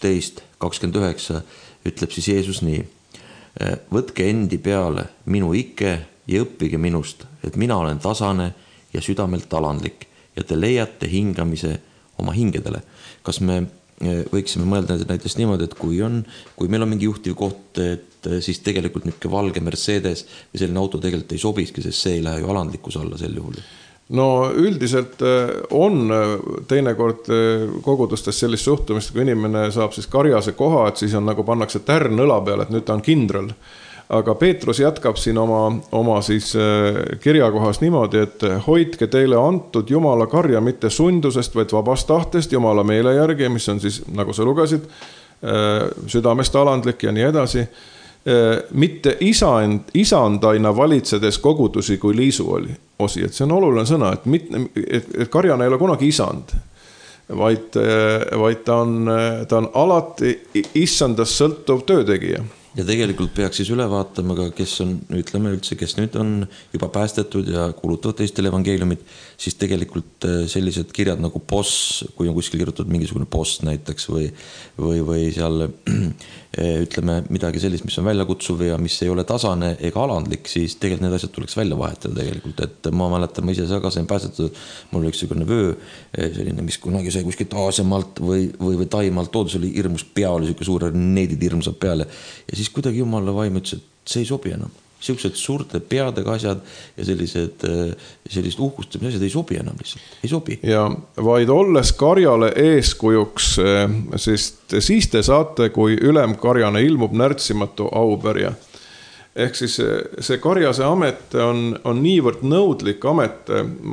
11.29 ütleb siis Jeesus nii. Võtke endi peale minu ikke ja õppige minust, et mina olen tasane ja südamelt alandlik ja te leiate hingamise oma hingedele. Kas me võiksime mõelda näiteks niimoodi, et kui meil on mingi juhtiv koht, et siis tegelikult niisugune valge Mercedes või selline auto tegelikult ei sobiski, sest see ei lähe ju alandlikus alla sel juhul. No üldiselt on teinekord kogudustes sellist suhtumist, kui inimene saab siis karjase koha, et siis on nagu pannakse tärn õla peale, et nüüd ta on kindral. Aga Peetrus jätkab siin oma siis kirjakohas niimoodi, et hoidke teile antud Jumala karja mitte sundusest, vaid vabast tahtest Jumala meele järgi, mis on siis, nagu sa lugesid, südamest alandlik ja nii edasi. Mitte isandaina valitsedes kogudusi kui liisu oli osi, et see on oluline sõna, et karjana ei ole kunagi isand, vaid ta on alati issandast sõltuv töötegija. Ja tegelikult peaks siis üle vaatama ka, kes on, ütleme üldse, kes nüüd on juba päästetud ja kuulutavad teistele evangeeliumid, siis tegelikult sellised kirjad nagu boss, kui on kuskil kirjutatud mingisugune boss näiteks või seal ütleme midagi sellist, mis on väljakutsuv ja mis ei ole tasane ega alandlik, siis tegelikult need asjad tuleks välja vahetada tegelikult, et ma mäletan, ma ise ka sain päästetud, mul oli üks vöö, selline, mis kunagi sai kuskilt Aasiamaalt või Taimaalt toodus, oli hirmus pea, oli selline suur needid hirmsad peale ja siis kuidagi Jumala vaim ütles, et see ei sobi enam. Siuksed suurte peadega asjad ja sellised uhkustamise asjad ei sobi enam lihtsalt, ei sobi. Ja vaid olles karjale eeskujuks, siis te saate, kui ülemkarjane ilmub närtsimatu aupärja. Ehk siis see karjase amet on niivõrd nõudlik amet,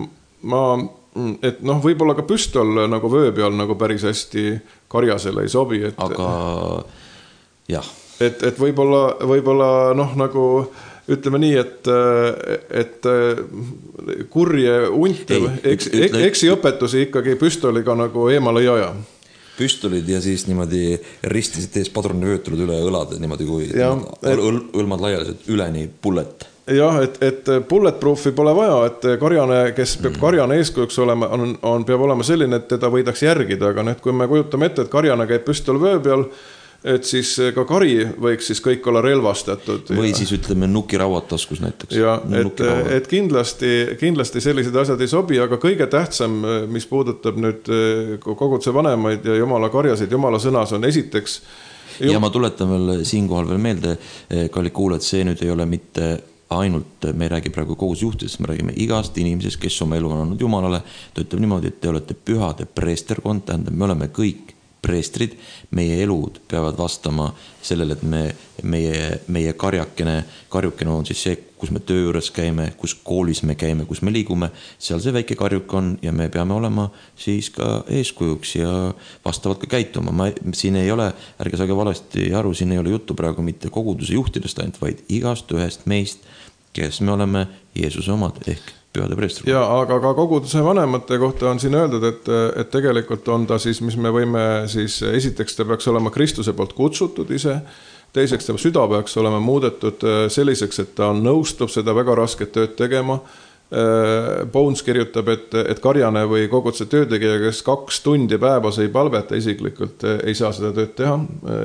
et võib-olla ka püstol nagu vöö peal nagu päris hästi karjasele ei sobi. Aga jah. Et võib-olla noh, nagu ütleme nii, et kurje unte, eksiõpetusi ikkagi püstoliga nagu eemale ei aja. Püstolid ja siis niimoodi ristisid ees padrunivöötulid üle õlad niimoodi kui õlmad laialised üleni bullet. Jah, et bulletproofi pole vaja, et karjane, kes peab karjane eeskujuks olema, peab olema selline, et teda võidaks järgida, aga kui me kujutame ette, et karjane käib püstol vöö peal, et siis ka kari võiks siis kõik olla relvastatud. Või siis ütleme nukirauad taskus näiteks. Ja, et kindlasti sellised asjad ei sobi, aga kõige tähtsam, mis puudutab nüüd koguduse vanemaid ja jumala karjasid, jumala sõnas on esiteks. Ja ma tuletan veel siinkohal veel meelde, kallid kuulajad, see nüüd ei ole mitte ainult, me ei räägi praegu kogudusjuhtidest, me räägime igast inimesest, kes oma elu on andnud jumalale. Ta ütleb niimoodi, et te olete pühade preesterkond, tähendab, me oleme kõik preestrid, meie elud peavad vastama sellele, et meie karjukene on siis see, kus me töö juures käime, kus koolis me käime, kus me liigume, seal see väike karjuk on ja me peame olema siis ka eeskujuks ja vastavalt ka käituma. Siin ei ole, ärge saage valesti aru, siin ei ole juttu praegu mitte koguduse juhtidest ainult, vaid igast ühest meist, kes me oleme Jeesuse omad ehk pühade preestrid. Ja, aga ka koguduse vanemate kohta on siin öeldud, et tegelikult on ta siis, mis me võime siis, esiteks ta peaks olema Kristuse poolt kutsutud ise, teiseks ta süda peaks olema muudetud selliseks, et ta nõustub seda väga rasket tööd tegema. Bones kirjutab, et karjane või koguduse töötegija, kes 2 tundi päevas ei palveta isiklikult, ei saa seda tööd teha.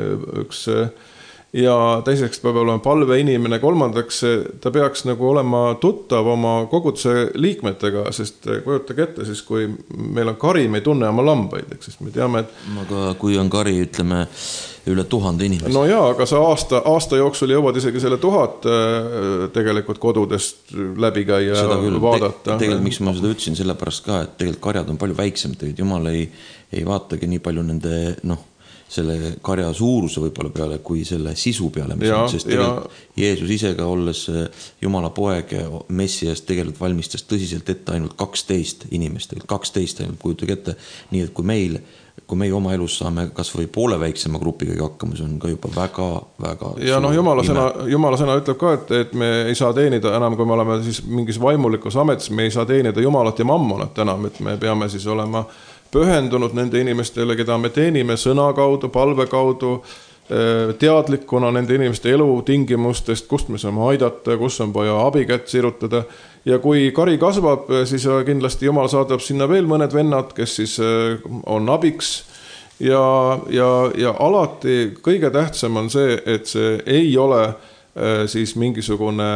Ja teiseks peab olema palve inimene, kolmandaks ta peaks nagu olema tuttav oma koguduse liikmetega, sest kujutage ette siis, kui meil on kari, me ei tunne oma lambaid, sest me teame, et... Aga kui on kari, ütleme, üle 1000 inimest. No jaa, aga sa aasta jooksul jõuad isegi selle 1000 tegelikult kodudest läbi käia ja vaadata. Tegelikult miks ma seda ütlesin, sellepärast ka, et tegelikult karjad on palju väiksemad, jumal ei vaatagi nii palju nende, selle karja suuruse võib-olla peale kui selle sisu peale, sest tegelikult Jeesus ise ka olles Jumala poeg Messias tegelikult valmistas tõsiselt ette ainult 12 inimest, 12 ainult kujutage ette, nii et kui meie oma elus saame kas või poole väiksema grupiga hakkama, see on ka juba väga ja Jumala sõna ütleb ka, et me ei saa teenida enam, kui me oleme siis mingis vaimulikus ametis, me ei saa teenida Jumalat ja mammonat enam, et me peame siis olema pühendunud nende inimestele, keda me teenime sõna kaudu, palve kaudu, teadlikuna nende inimeste elu tingimustest, kust me saame aidata, kus on vaja abikätt sirutada. Ja kui kari kasvab, siis kindlasti Jumal saadab sinna veel mõned vennad, kes siis on abiks. Ja alati kõige tähtsam on see, et see ei ole siis mingisugune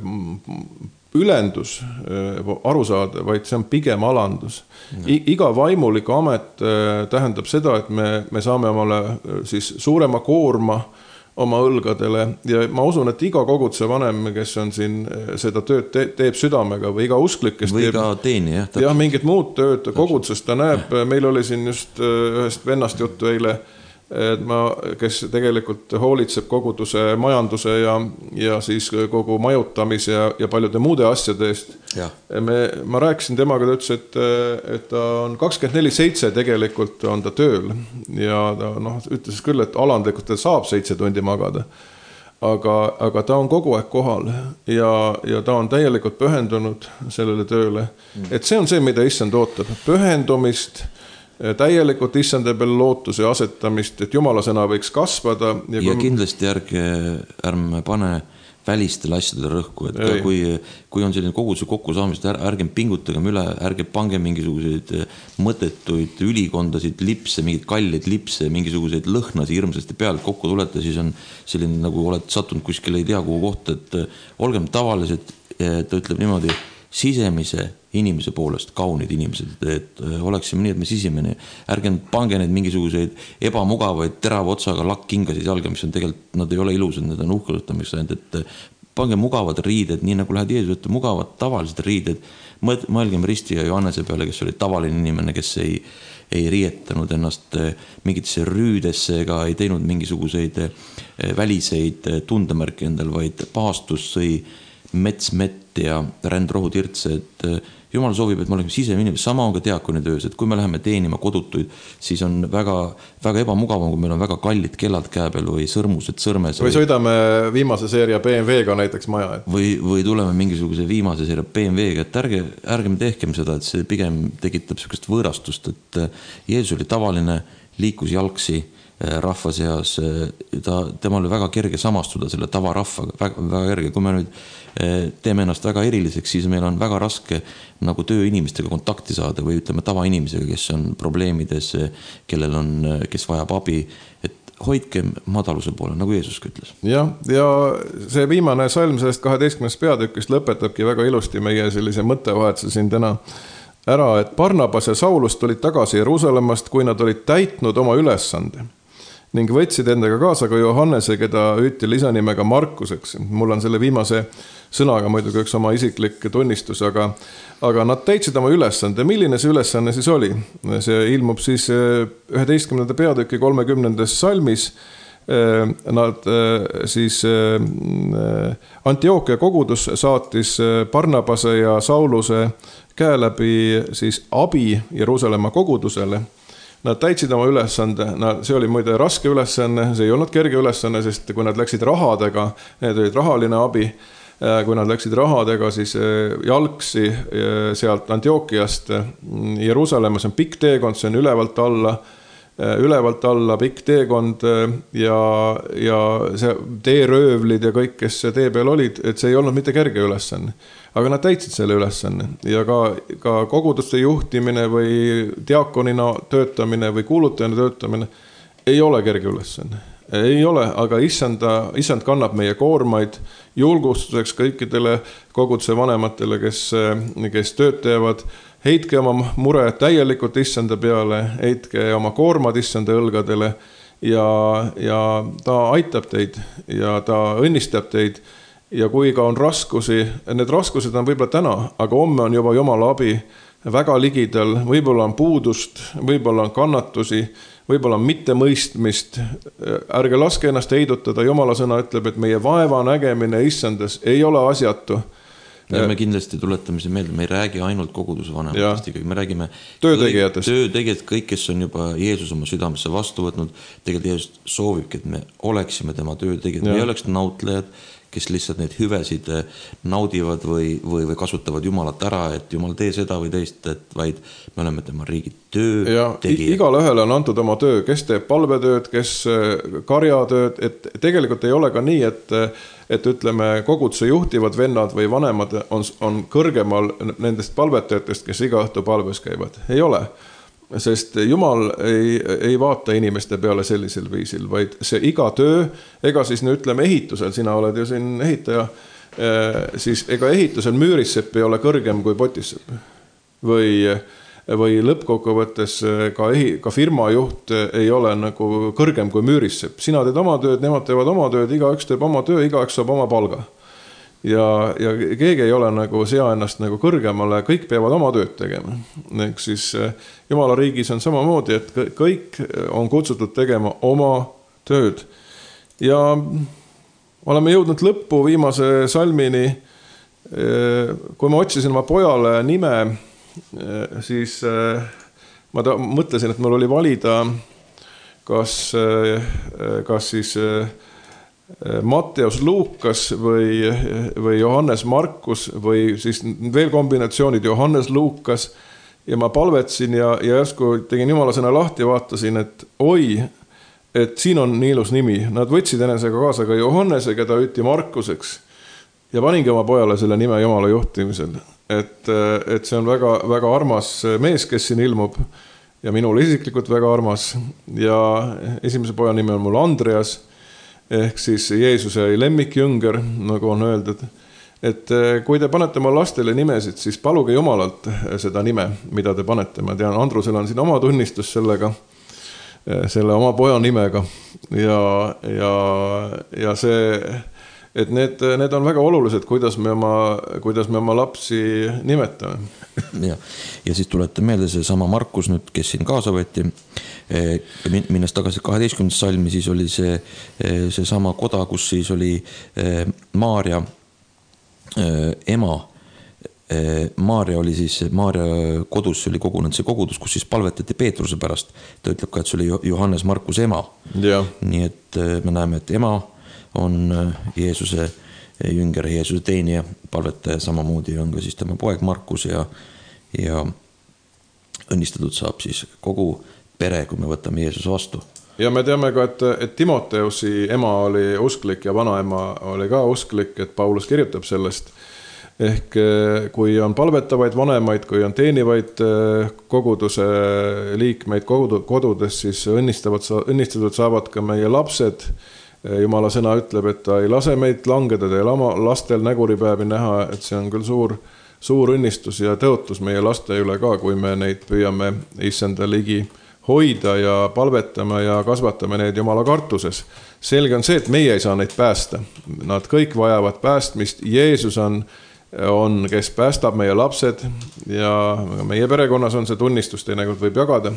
ülendus aru saada, vaid see on pigem alandus. Iga vaimuliku amet tähendab seda, et me saame omale siis suurema koorma oma õlgadele ja ma usun, et iga koguduse vanem, kes on siin seda tööd teeb südamega või iga usklik, kes või teeb ka teeni, mingit muud tööd kogudusest, ta näeb, meil oli siin just ühest vennast juttu eile, kes tegelikult hoolitseb koguduse majanduse ja siis kogu majutamise ja paljude muude asjade eest. Ma rääkisin temaga, ta ütles, et ta on 24/7 tegelikult on ta tööl ja ta ütles küll, et alandlikult ta saab 7 tundi magada. Aga ta on kogu aeg kohal ja ta on täielikult pühendunud sellele tööle. Et see on see, mida issand ootab. Pühendumist, täielikult issanda peale lootuse asetamist, et Jumala sõna võiks kasvada. Ja kindlasti ärme pane välistele asjadele rõhku, et ka kui on selline koguduse kokkusaamist, ärgem pingutagem üle, ärgem pange mingisuguseid mõttetuid ülikondasid, lipse, mingeid kalleid lipse, mingisuguseid lõhnasi hirmsasti peale kokku tulete, siis on selline, nagu oled sattunud kuskile ei tea kuhu kohta, et olgem tavalised, ta ütleb niimoodi, sisemise inimese poolest kaunid inimesed, et oleksime nii, et me sisimene, ärgem pange need mingisuguseid ebamugavaid terava otsaga lakkkingasid jalga, mis on tegelikult, nad ei ole ilusad, need on uhkõlutamiseks ainult, et pange mugavad riided, nii nagu lähed Jeesus, et mugavad tavalised riided, mõelgem Risti ja Johannese peale, kes oli tavaline inimene, kes ei riietanud ennast mingitesse rüüdesse ega ei teinud mingisuguseid väliseid tundemärke endal, vaid paastus sõi mets ja rändrohu tirtse, et Jumal soovib, et me oleme sisemine, sama on ka diakoni töös, et kui me läheme teenima kodutuid, siis on väga, väga ebamugavam, kui meil on väga kallid kellad käe peal või sõrmused sõrmes. Või sõidame viimase seeria BMW-ga näiteks maja. Või tuleme mingisuguse viimase seeria BMW-ga, et ärgem tehkem seda, et see pigem tekitab sellist võõrastust, et Jeesus oli tavaline, liikus jalgsi rahva seas, temal oli väga kerge samastuda selle tavarahvaga, väga kerge, kui me nüüd teeme ennast väga eriliseks, siis meil on väga raske nagu tööinimestega kontakti saada või ütleme tavainimesega, kes on probleemides, kes vajab abi, et hoidke madaluse poole, nagu Jeesuski ütles. Ja see viimane salm sellest 12. peatükist lõpetabki väga ilusti meie sellise mõttevahetuse siin täna ära, et Barnabas ja Saulus tulid tagasi Jeruusalemmast, kui nad olid täitnud oma ülesande ning võtsid endaga kaasa ka Johannese, keda hüüti lisanimega Markuseks. Mul on selle viimase sõnaga muidugi üks oma isiklik tunnistus, aga nad täitsid oma ülesande. Milline see ülesanne siis oli? See ilmub siis 11. peatüki 30. salmis. Nad siis Antiochia kogudus saatis Barnabase ja Sauluse käe läbi siis abi Jeruusalemma kogudusele. Nad täitsid oma ülesande, see oli muide raske ülesanne, see ei olnud kerge ülesanne, sest kui nad läksid rahadega, need olid rahaline abi, kui nad läksid rahadega, siis jalgsi sealt Antiochiast Jeruusalemmas on pikk teekond, see on ülevalt alla pikk teekond ja see teeröövlid ja kõik, kes tee peal olid, et see ei olnud mitte kerge ülesanne. Aga nad täitsid selle ülesanne ja ka koguduste juhtimine või diakonina töötamine või kuulutajana töötamine ei ole kerge ülesanne. Ei ole, aga issand kannab meie koormaid julgustuseks kõikidele koguduse vanematele, kes tööd teevad. Heitke oma mure täielikult issanda peale, heitke oma koormad issanda õlgadele ja ta aitab teid ja ta õnnistab teid. Ja kui ka on raskusi, need raskused on võib-olla täna, aga homme on juba Jumala abi väga ligidal, võib-olla on puudust, võib-olla on kannatusi, võib-olla on mittemõistmist. Ärge laske ennast heidutada, Jumala sõna ütleb, et meie vaeva nägemine issandas ei ole asjatu. Ja me kindlasti tuletame see meelde, me ei räägi ainult koguduse vanematest, me räägime töötegijad, kõik, kes on juba Jeesus oma südamesse vastu võtnud, tegelikult Jeesus soovibki, et me oleksime tema töötegijad, me ei oleks nautlejad, kes lihtsalt neid hüvesid naudivad või kasutavad Jumalat ära, et Jumal tee seda või teist, et vaid me oleme tema riigi töötegijad. Igale ühele on antud oma töö, kes teeb palvetööd, kes karjatööd, et tegelikult ei ole ka nii, et ütleme, koguduse juhtivad vennad või vanemad on kõrgemal nendest palvetajatest, kes iga õhtu palves käivad. Ei ole. Sest Jumal ei vaata inimeste peale sellisel viisil, vaid see iga töö, ega siis nüüd ütleme ehitusel, sina oled ju siin ehitaja, siis ega ehitusel müürissepp ei ole kõrgem kui potissepp. Või lõppkokkuvõttes ka firma juht ei ole nagu kõrgem kui müürissepp. Sina teed oma tööd, nemad teevad oma tööd, igaüks teeb oma töö, igaüks saab oma palga. Ja keegi ei ole nagu sea ennast nagu kõrgemale, kõik peavad oma tööd tegema. Ehk siis Jumala riigis on samamoodi, et kõik on kutsutud tegema oma tööd. Ja oleme jõudnud lõppu viimase salmini. Kui ma otsisin oma pojale nime, siis ma mõtlesin, et mul oli valida kas siis Matteus Luukas või Johannes Markus või siis veel kombinatsioonid Johannes Luukas ja ma palvetsin ja järsku tegin Jumala sõna lahti ja vaatasin, et et siin on nii ilus nimi. Nad võtsid enesega kaasa ka Johannese, keda hüüti Markuseks ja paningi oma pojale selle nime Jumala juhtimisel. Et see on väga, väga armas mees, kes siin ilmub ja minul isiklikult väga armas ja esimese poja nime on mul Andreas. Ehk siis Jeesuse lemmikjünger, nagu on öeldud. Et kui te panete oma lastele nimesid, siis paluge Jumalalt seda nime, mida te panete. Ma tean, Andrusel on siin oma tunnistus sellega, selle oma poja nimega. Ja see, et need on väga olulised, kuidas me oma lapsi nimetame. Ja siis tulete meelde see sama Markus nüüd, kes siin kaasa võeti, minnes tagasi 12. salmi, siis oli see sama koda, kus siis oli Maarja ema Maarja oli siis, Maarja kodus oli kogunenud see kogudus, kus siis palvetati Peetruse pärast. Ta ütleb ka, et see oli Johannes Markuse ema. Ja. Nii et me näeme, et ema on Jeesuse jünger, Jeesuse teenija, palvetaja, samamoodi on ka siis tema poeg Markus ja õnnistatud saab siis kogu pere, kui me võtame Jeesuse vastu. Ja me teame ka, et Timoteusi ema oli usklik ja vanaema oli ka usklik, et Paulus kirjutab sellest. Ehk kui on palvetavaid vanemaid, kui on teenivaid koguduse liikmeid kodudes, siis õnnistatud saavad ka meie lapsed. Jumala sõna ütleb, et ta ei lase meid langeda, ta ei lastel näguripäevi näha, et see on küll suur õnnistus ja tõotus meie laste üle ka, kui me neid püüame issanda ligi hoida ja palvetame ja kasvatame neid Jumala kartuses. Selge on see, et meie ei saa neid päästa. Nad kõik vajavad päästmist. Jeesus on, kes päästab meie lapsed ja meie perekonnas on see tunnistus, teinekord võib jagada.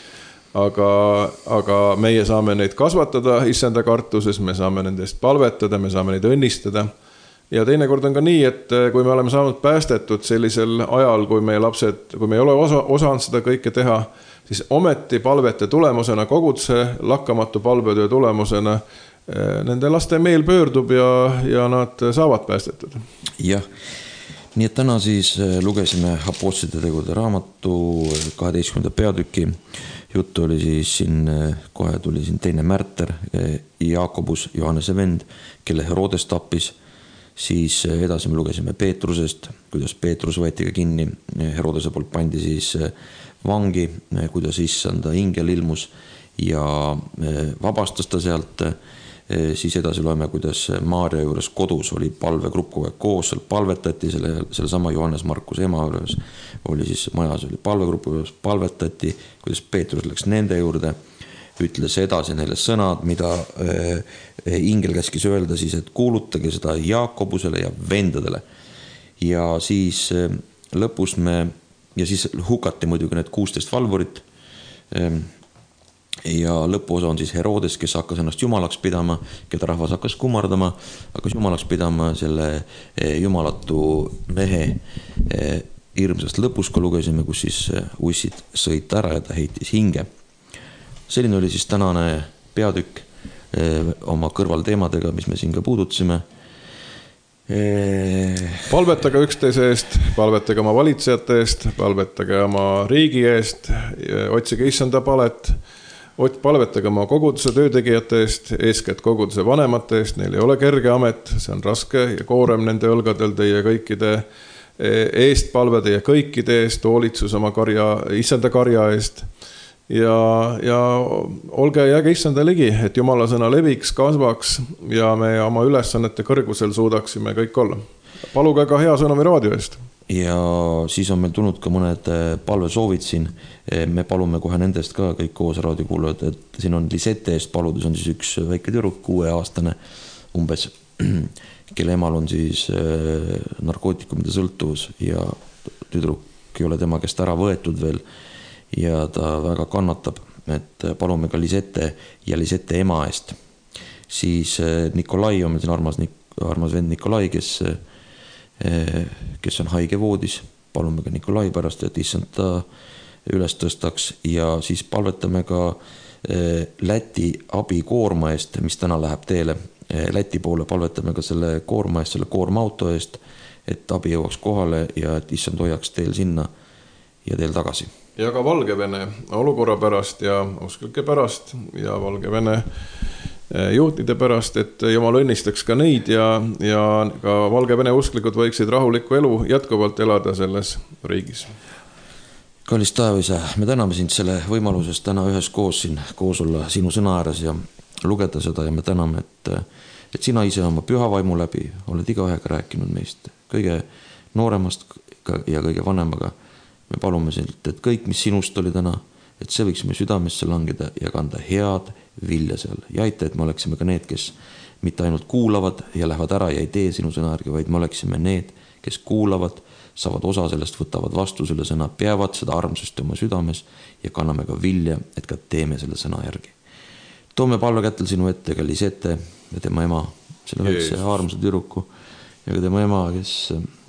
Aga meie saame neid kasvatada issanda kartuses, me saame nendest palvetada, me saame neid õnnistada. Ja teinekord on ka nii, et kui me oleme saanud päästetud sellisel ajal, kui meie lapsed, kui me ei ole osanud seda kõike teha, siis ometi palvete tulemusena, koguduse lakkamatu palvetöö tulemusena nende laste meel pöördub ja nad saavad päästetud. Jah, nii et täna siis lugesime Apostlite tegude raamatu 12. peatüki. Juttu oli siis siin, kohe tuli siin teine märter, Jaakobus, Johannese vend, kelle Herodes tappis. Siis edasi me lugesime Peetrusest, kuidas Peetrus võeti ka kinni, Herodese poolt pandi siis vangi, kuidas issanda ingel ilmus ja vabastas ta sealt. Siis edasi loeme, kuidas Maarja juures kodus oli palvegrupp kogu aeg koos, seal palvetati, selle sama Johannes Markuse ema juures oli siis majas, oli palvegrupp juures, palvetati, kuidas Peetrus läks nende juurde, ütles edasi neile sõnad, mida ingel käskis öelda siis, et kuulutage seda Jaakobusele ja vendadele. Ja siis lõpus ja siis hukati muidugi need 16 valvurit ja lõpuosa on siis Herodes, kes hakkas ennast jumalaks pidama, keda rahvas hakkas kummardama, hakkas jumalaks pidama selle jumalatu mehe hirmsast lõpus, kui lugesime, kus siis ussid sõit ära ja ta heitis hinge. Selline oli siis tänane peatükk oma kõrvalteemadega, mis me siin ka puudutasime. Palvetage üksteise eest, palvetage oma valitsejate eest, palvetage oma riigi eest, otsige issanda palet, palvetage oma koguduse töötegijate eest, eeskätt koguduse vanemate eest, neil ei ole kerge amet, see on raske ja koorem nende õlgadel teie kõikide eest palvede ja kõikide eest, hoolitsus oma issanda karja eest. Ja olge jääge issanda ligi, et Jumala sõna leviks, kasvaks ja me oma ülesannete kõrgusel suudaksime kõik olla. Paluge ka hea sõnumi raadio eest. Ja siis on meil tulnud ka mõned palvesoovid siin. Me palume kohe nendest ka kõik koos raadiokuulajad, et siin on Lisette eest paludes on siis üks väike tüdruk, 6-aastane umbes, kelle emal on siis narkootikumide sõltuvus ja tüdruk ei ole tema käest ära võetud veel ja ta väga kannatab, et palume ka Lisette ja Lisette ema eest. Siis Nikolai on meil siin armas vend Nikolai, kes on haige voodis, palume ka Nikolai pärast, et issand ta üles tõstaks ja siis palvetame ka Läti abikoorma eest, mis täna läheb teele. Läti poole palvetame ka selle koorma eest, selle koormaauto eest, et abi jõuaks kohale ja et issand hoiaks teel sinna ja teel tagasi. Ja ka Valgevene olukorra pärast ja usklike pärast ja Valgevene juhtide pärast, et Jumal õnnistaks ka neid ja ka Valgevene usklikud võiksid rahulikku elu jätkuvalt elada selles riigis. Kallis taevaisa, me täname sind selle võimalusest täna ühes koos olla sinu sõna ääres ja lugeda seda ja me täname, et sina ise oma püha vaimu läbi oled igaühega rääkinud meist, kõige nooremast ja kõige vanemaga. Me palume silt, et kõik, mis sinust oli täna, et see võiks me südamesse langeda ja kanda head vilja seal. Ja aita, et me oleksime ka need, kes mitte ainult kuulavad ja lähevad ära ja ei tee sinu sõna järgi, vaid me oleksime need, kes kuulavad, saavad osa sellest, võtavad vastu selle sõna, peavad seda armsust oma südames ja kanname ka vilja, et ka teeme selle sõna järgi. Toome palve kätel sinu ette ka Lisette ja tema ema, selle väikse armsa tüdruku ja ka tema ema, kes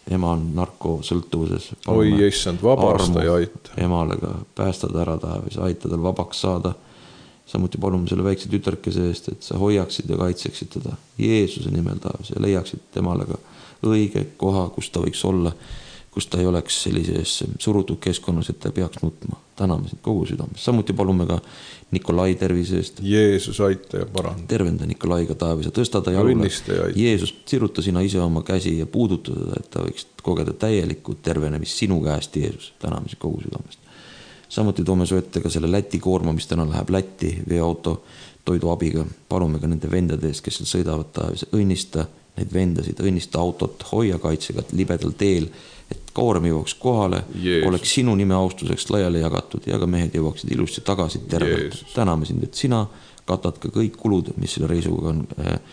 ema on narkosõltuvuses. Oi, issand, vabasta ja aita. Emale ka päästa ta ära taevas, aita tal vabaks saada. Samuti palume selle väikse tütarkese eest, et sa hoiaksid ja kaitseksid teda Jeesuse nimel taevas ja leiaksid temale ka õige koha, kus ta võiks olla, kus ta ei oleks sellises surutud keskkonnas, et ta peaks nutma. Täname sind kogu südames. Samuti palume ka Nikolai tervise eest. Jeesus, aita ja paranda. Tervenda Nikolaiga taevas ja tõsta ta jalule. Jeesus, siruta sina ise oma käsi ja puuduta teda, et ta võiks kogeda täielikku tervenemist sinu käest, Jeesus. Täname sind kogu südamest. Samuti toome su ette ka selle Läti koorma, mis täna läheb Lätti veoauto toidu abiga. Palume ka nende vendade eest, kes seal sõidavad taevas. Õnnista neid vendasid, õnnista autot, hoia kaitsega libedal teel, et koorem jõuaks kohale, oleks sinu nime austuseks laiali jagatud ja ka mehed jõuaksid ilusti tagasi tervelt. Täname sind, et sina katad ka kõik kulud, mis selle reisuga on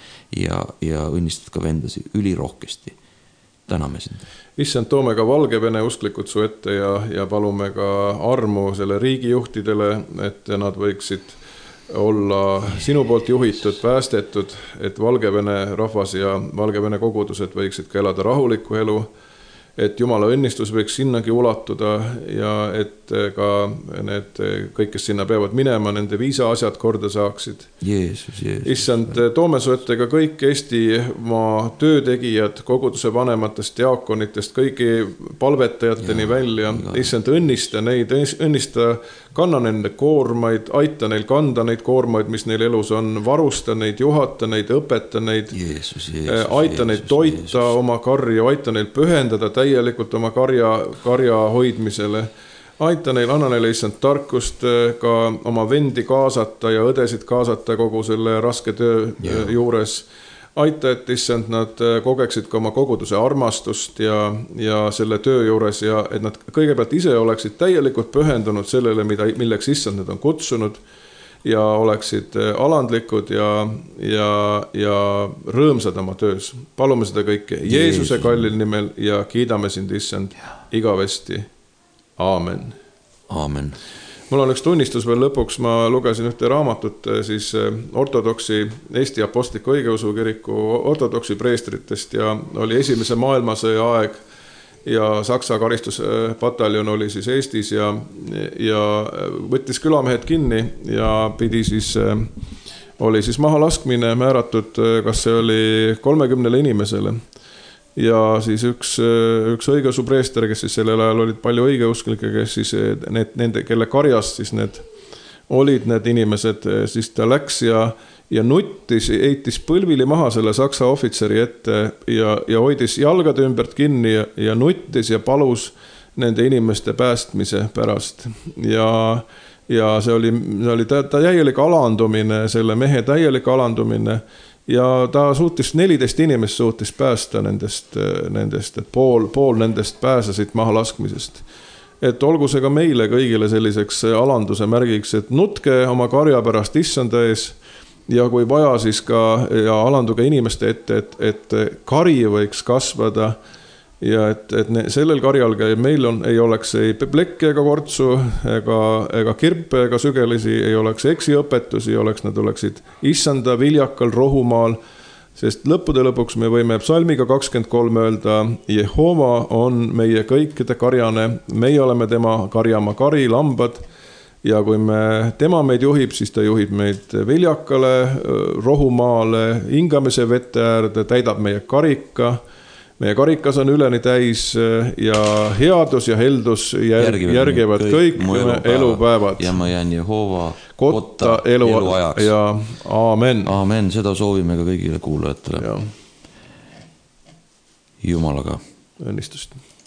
ja õnnistad ka vendasi ülirohkesti. Täname sind. Issand, toome ka Valgevene usklikud su ette ja palume ka armu selle riigijuhtidele, et nad võiksid olla sinu poolt juhitud, päästetud, et Valgevene rahvas ja Valgevene kogudused võiksid ka elada rahulikku elu, et Jumala õnnistus võiks sinnagi ulatuda ja et ka need kõik, kes sinna peavad minema, nende viisaasjad korda saaksid. Jeesus. Issand, toome su ette ka kõik Eestimaa töötegijad, koguduse vanematest, diaakonitest, kõigi palvetajateni välja. Issand, õnnista neid, õnnista, kanna nende koormaid, aita neil kanda neid koormaid, mis neil elus on, varusta neid, juhata neid, õpeta neid, aita neid toita oma karja, aita neil pühendada täielikult oma karja hoidmisele. Aita neil, anna neile issand tarkust ka oma vendi kaasata ja õdesid kaasata kogu selle raske töö juures. Aita, et issand nad kogeksid ka oma koguduse armastust ja selle töö juures ja et nad kõigepealt ise oleksid täielikult pühendunud sellele, milleks issand nad on kutsunud ja oleksid alandlikud ja rõõmsad oma töös. Palume seda kõike Jeesuse kallil nimel ja kiidame sind, issand, igavesti. Aamen. Aamen. Mul on üks tunnistus veel lõpuks, ma lugesin ühte raamatut siis ortodoksi Eesti Apostliku Õigeusu Kiriku ortodoksi preestritest ja oli esimese maailmasõja aeg ja Saksa karistuspataljon oli siis Eestis ja võttis külamehed kinni ja oli siis maha laskmine määratud, kas see oli 30 inimesele. Ja siis üks õigeusu preester, kes siis sellel ajal olid palju õigeusklikke, kes siis nende, kelle karjas siis olid need inimesed, siis ta läks ja nuttis, eitis põlvili maha selle saksa ohvitseri ette ja hoidis jalgade ümbert kinni ja nuttis ja palus nende inimeste päästmise pärast. Ja see oli ta täielik alandumine, selle mehe täielik alandumine. Ja ta 14 inimest suutis päästa nendest, et pool nendest pääsesid maha laskmisest. Et olgu see ka meile kõigile selliseks alanduse märgiks, et nutke oma karja pärast issanda ees ja kui vaja, siis ka ja alanduge inimeste ette, et kari võiks kasvada ja et sellel karjal meil ei oleks ei plekke ega kortsu ega kirpe ega sügelisi, ei oleks eksiõpetusi, nad oleksid issanda viljakal rohumaal, sest lõppude lõpuks me võime psalmiga 23 öelda, Jehova on meie kõikide karjane, meie oleme tema karjama kari, lambad ja kui tema meid juhib, siis ta juhib meid viljakale rohumaale, hingamise vette äärde, täidab meie karika. Meie karikas on üleni täis ja headus ja heldus järgivad kõik elupäevad. Ja ma jään Jehova kotta eluajaks. Ja aamen. Aamen, seda soovime ka kõigile kuulajatele. Jumalaga. Õnnistust.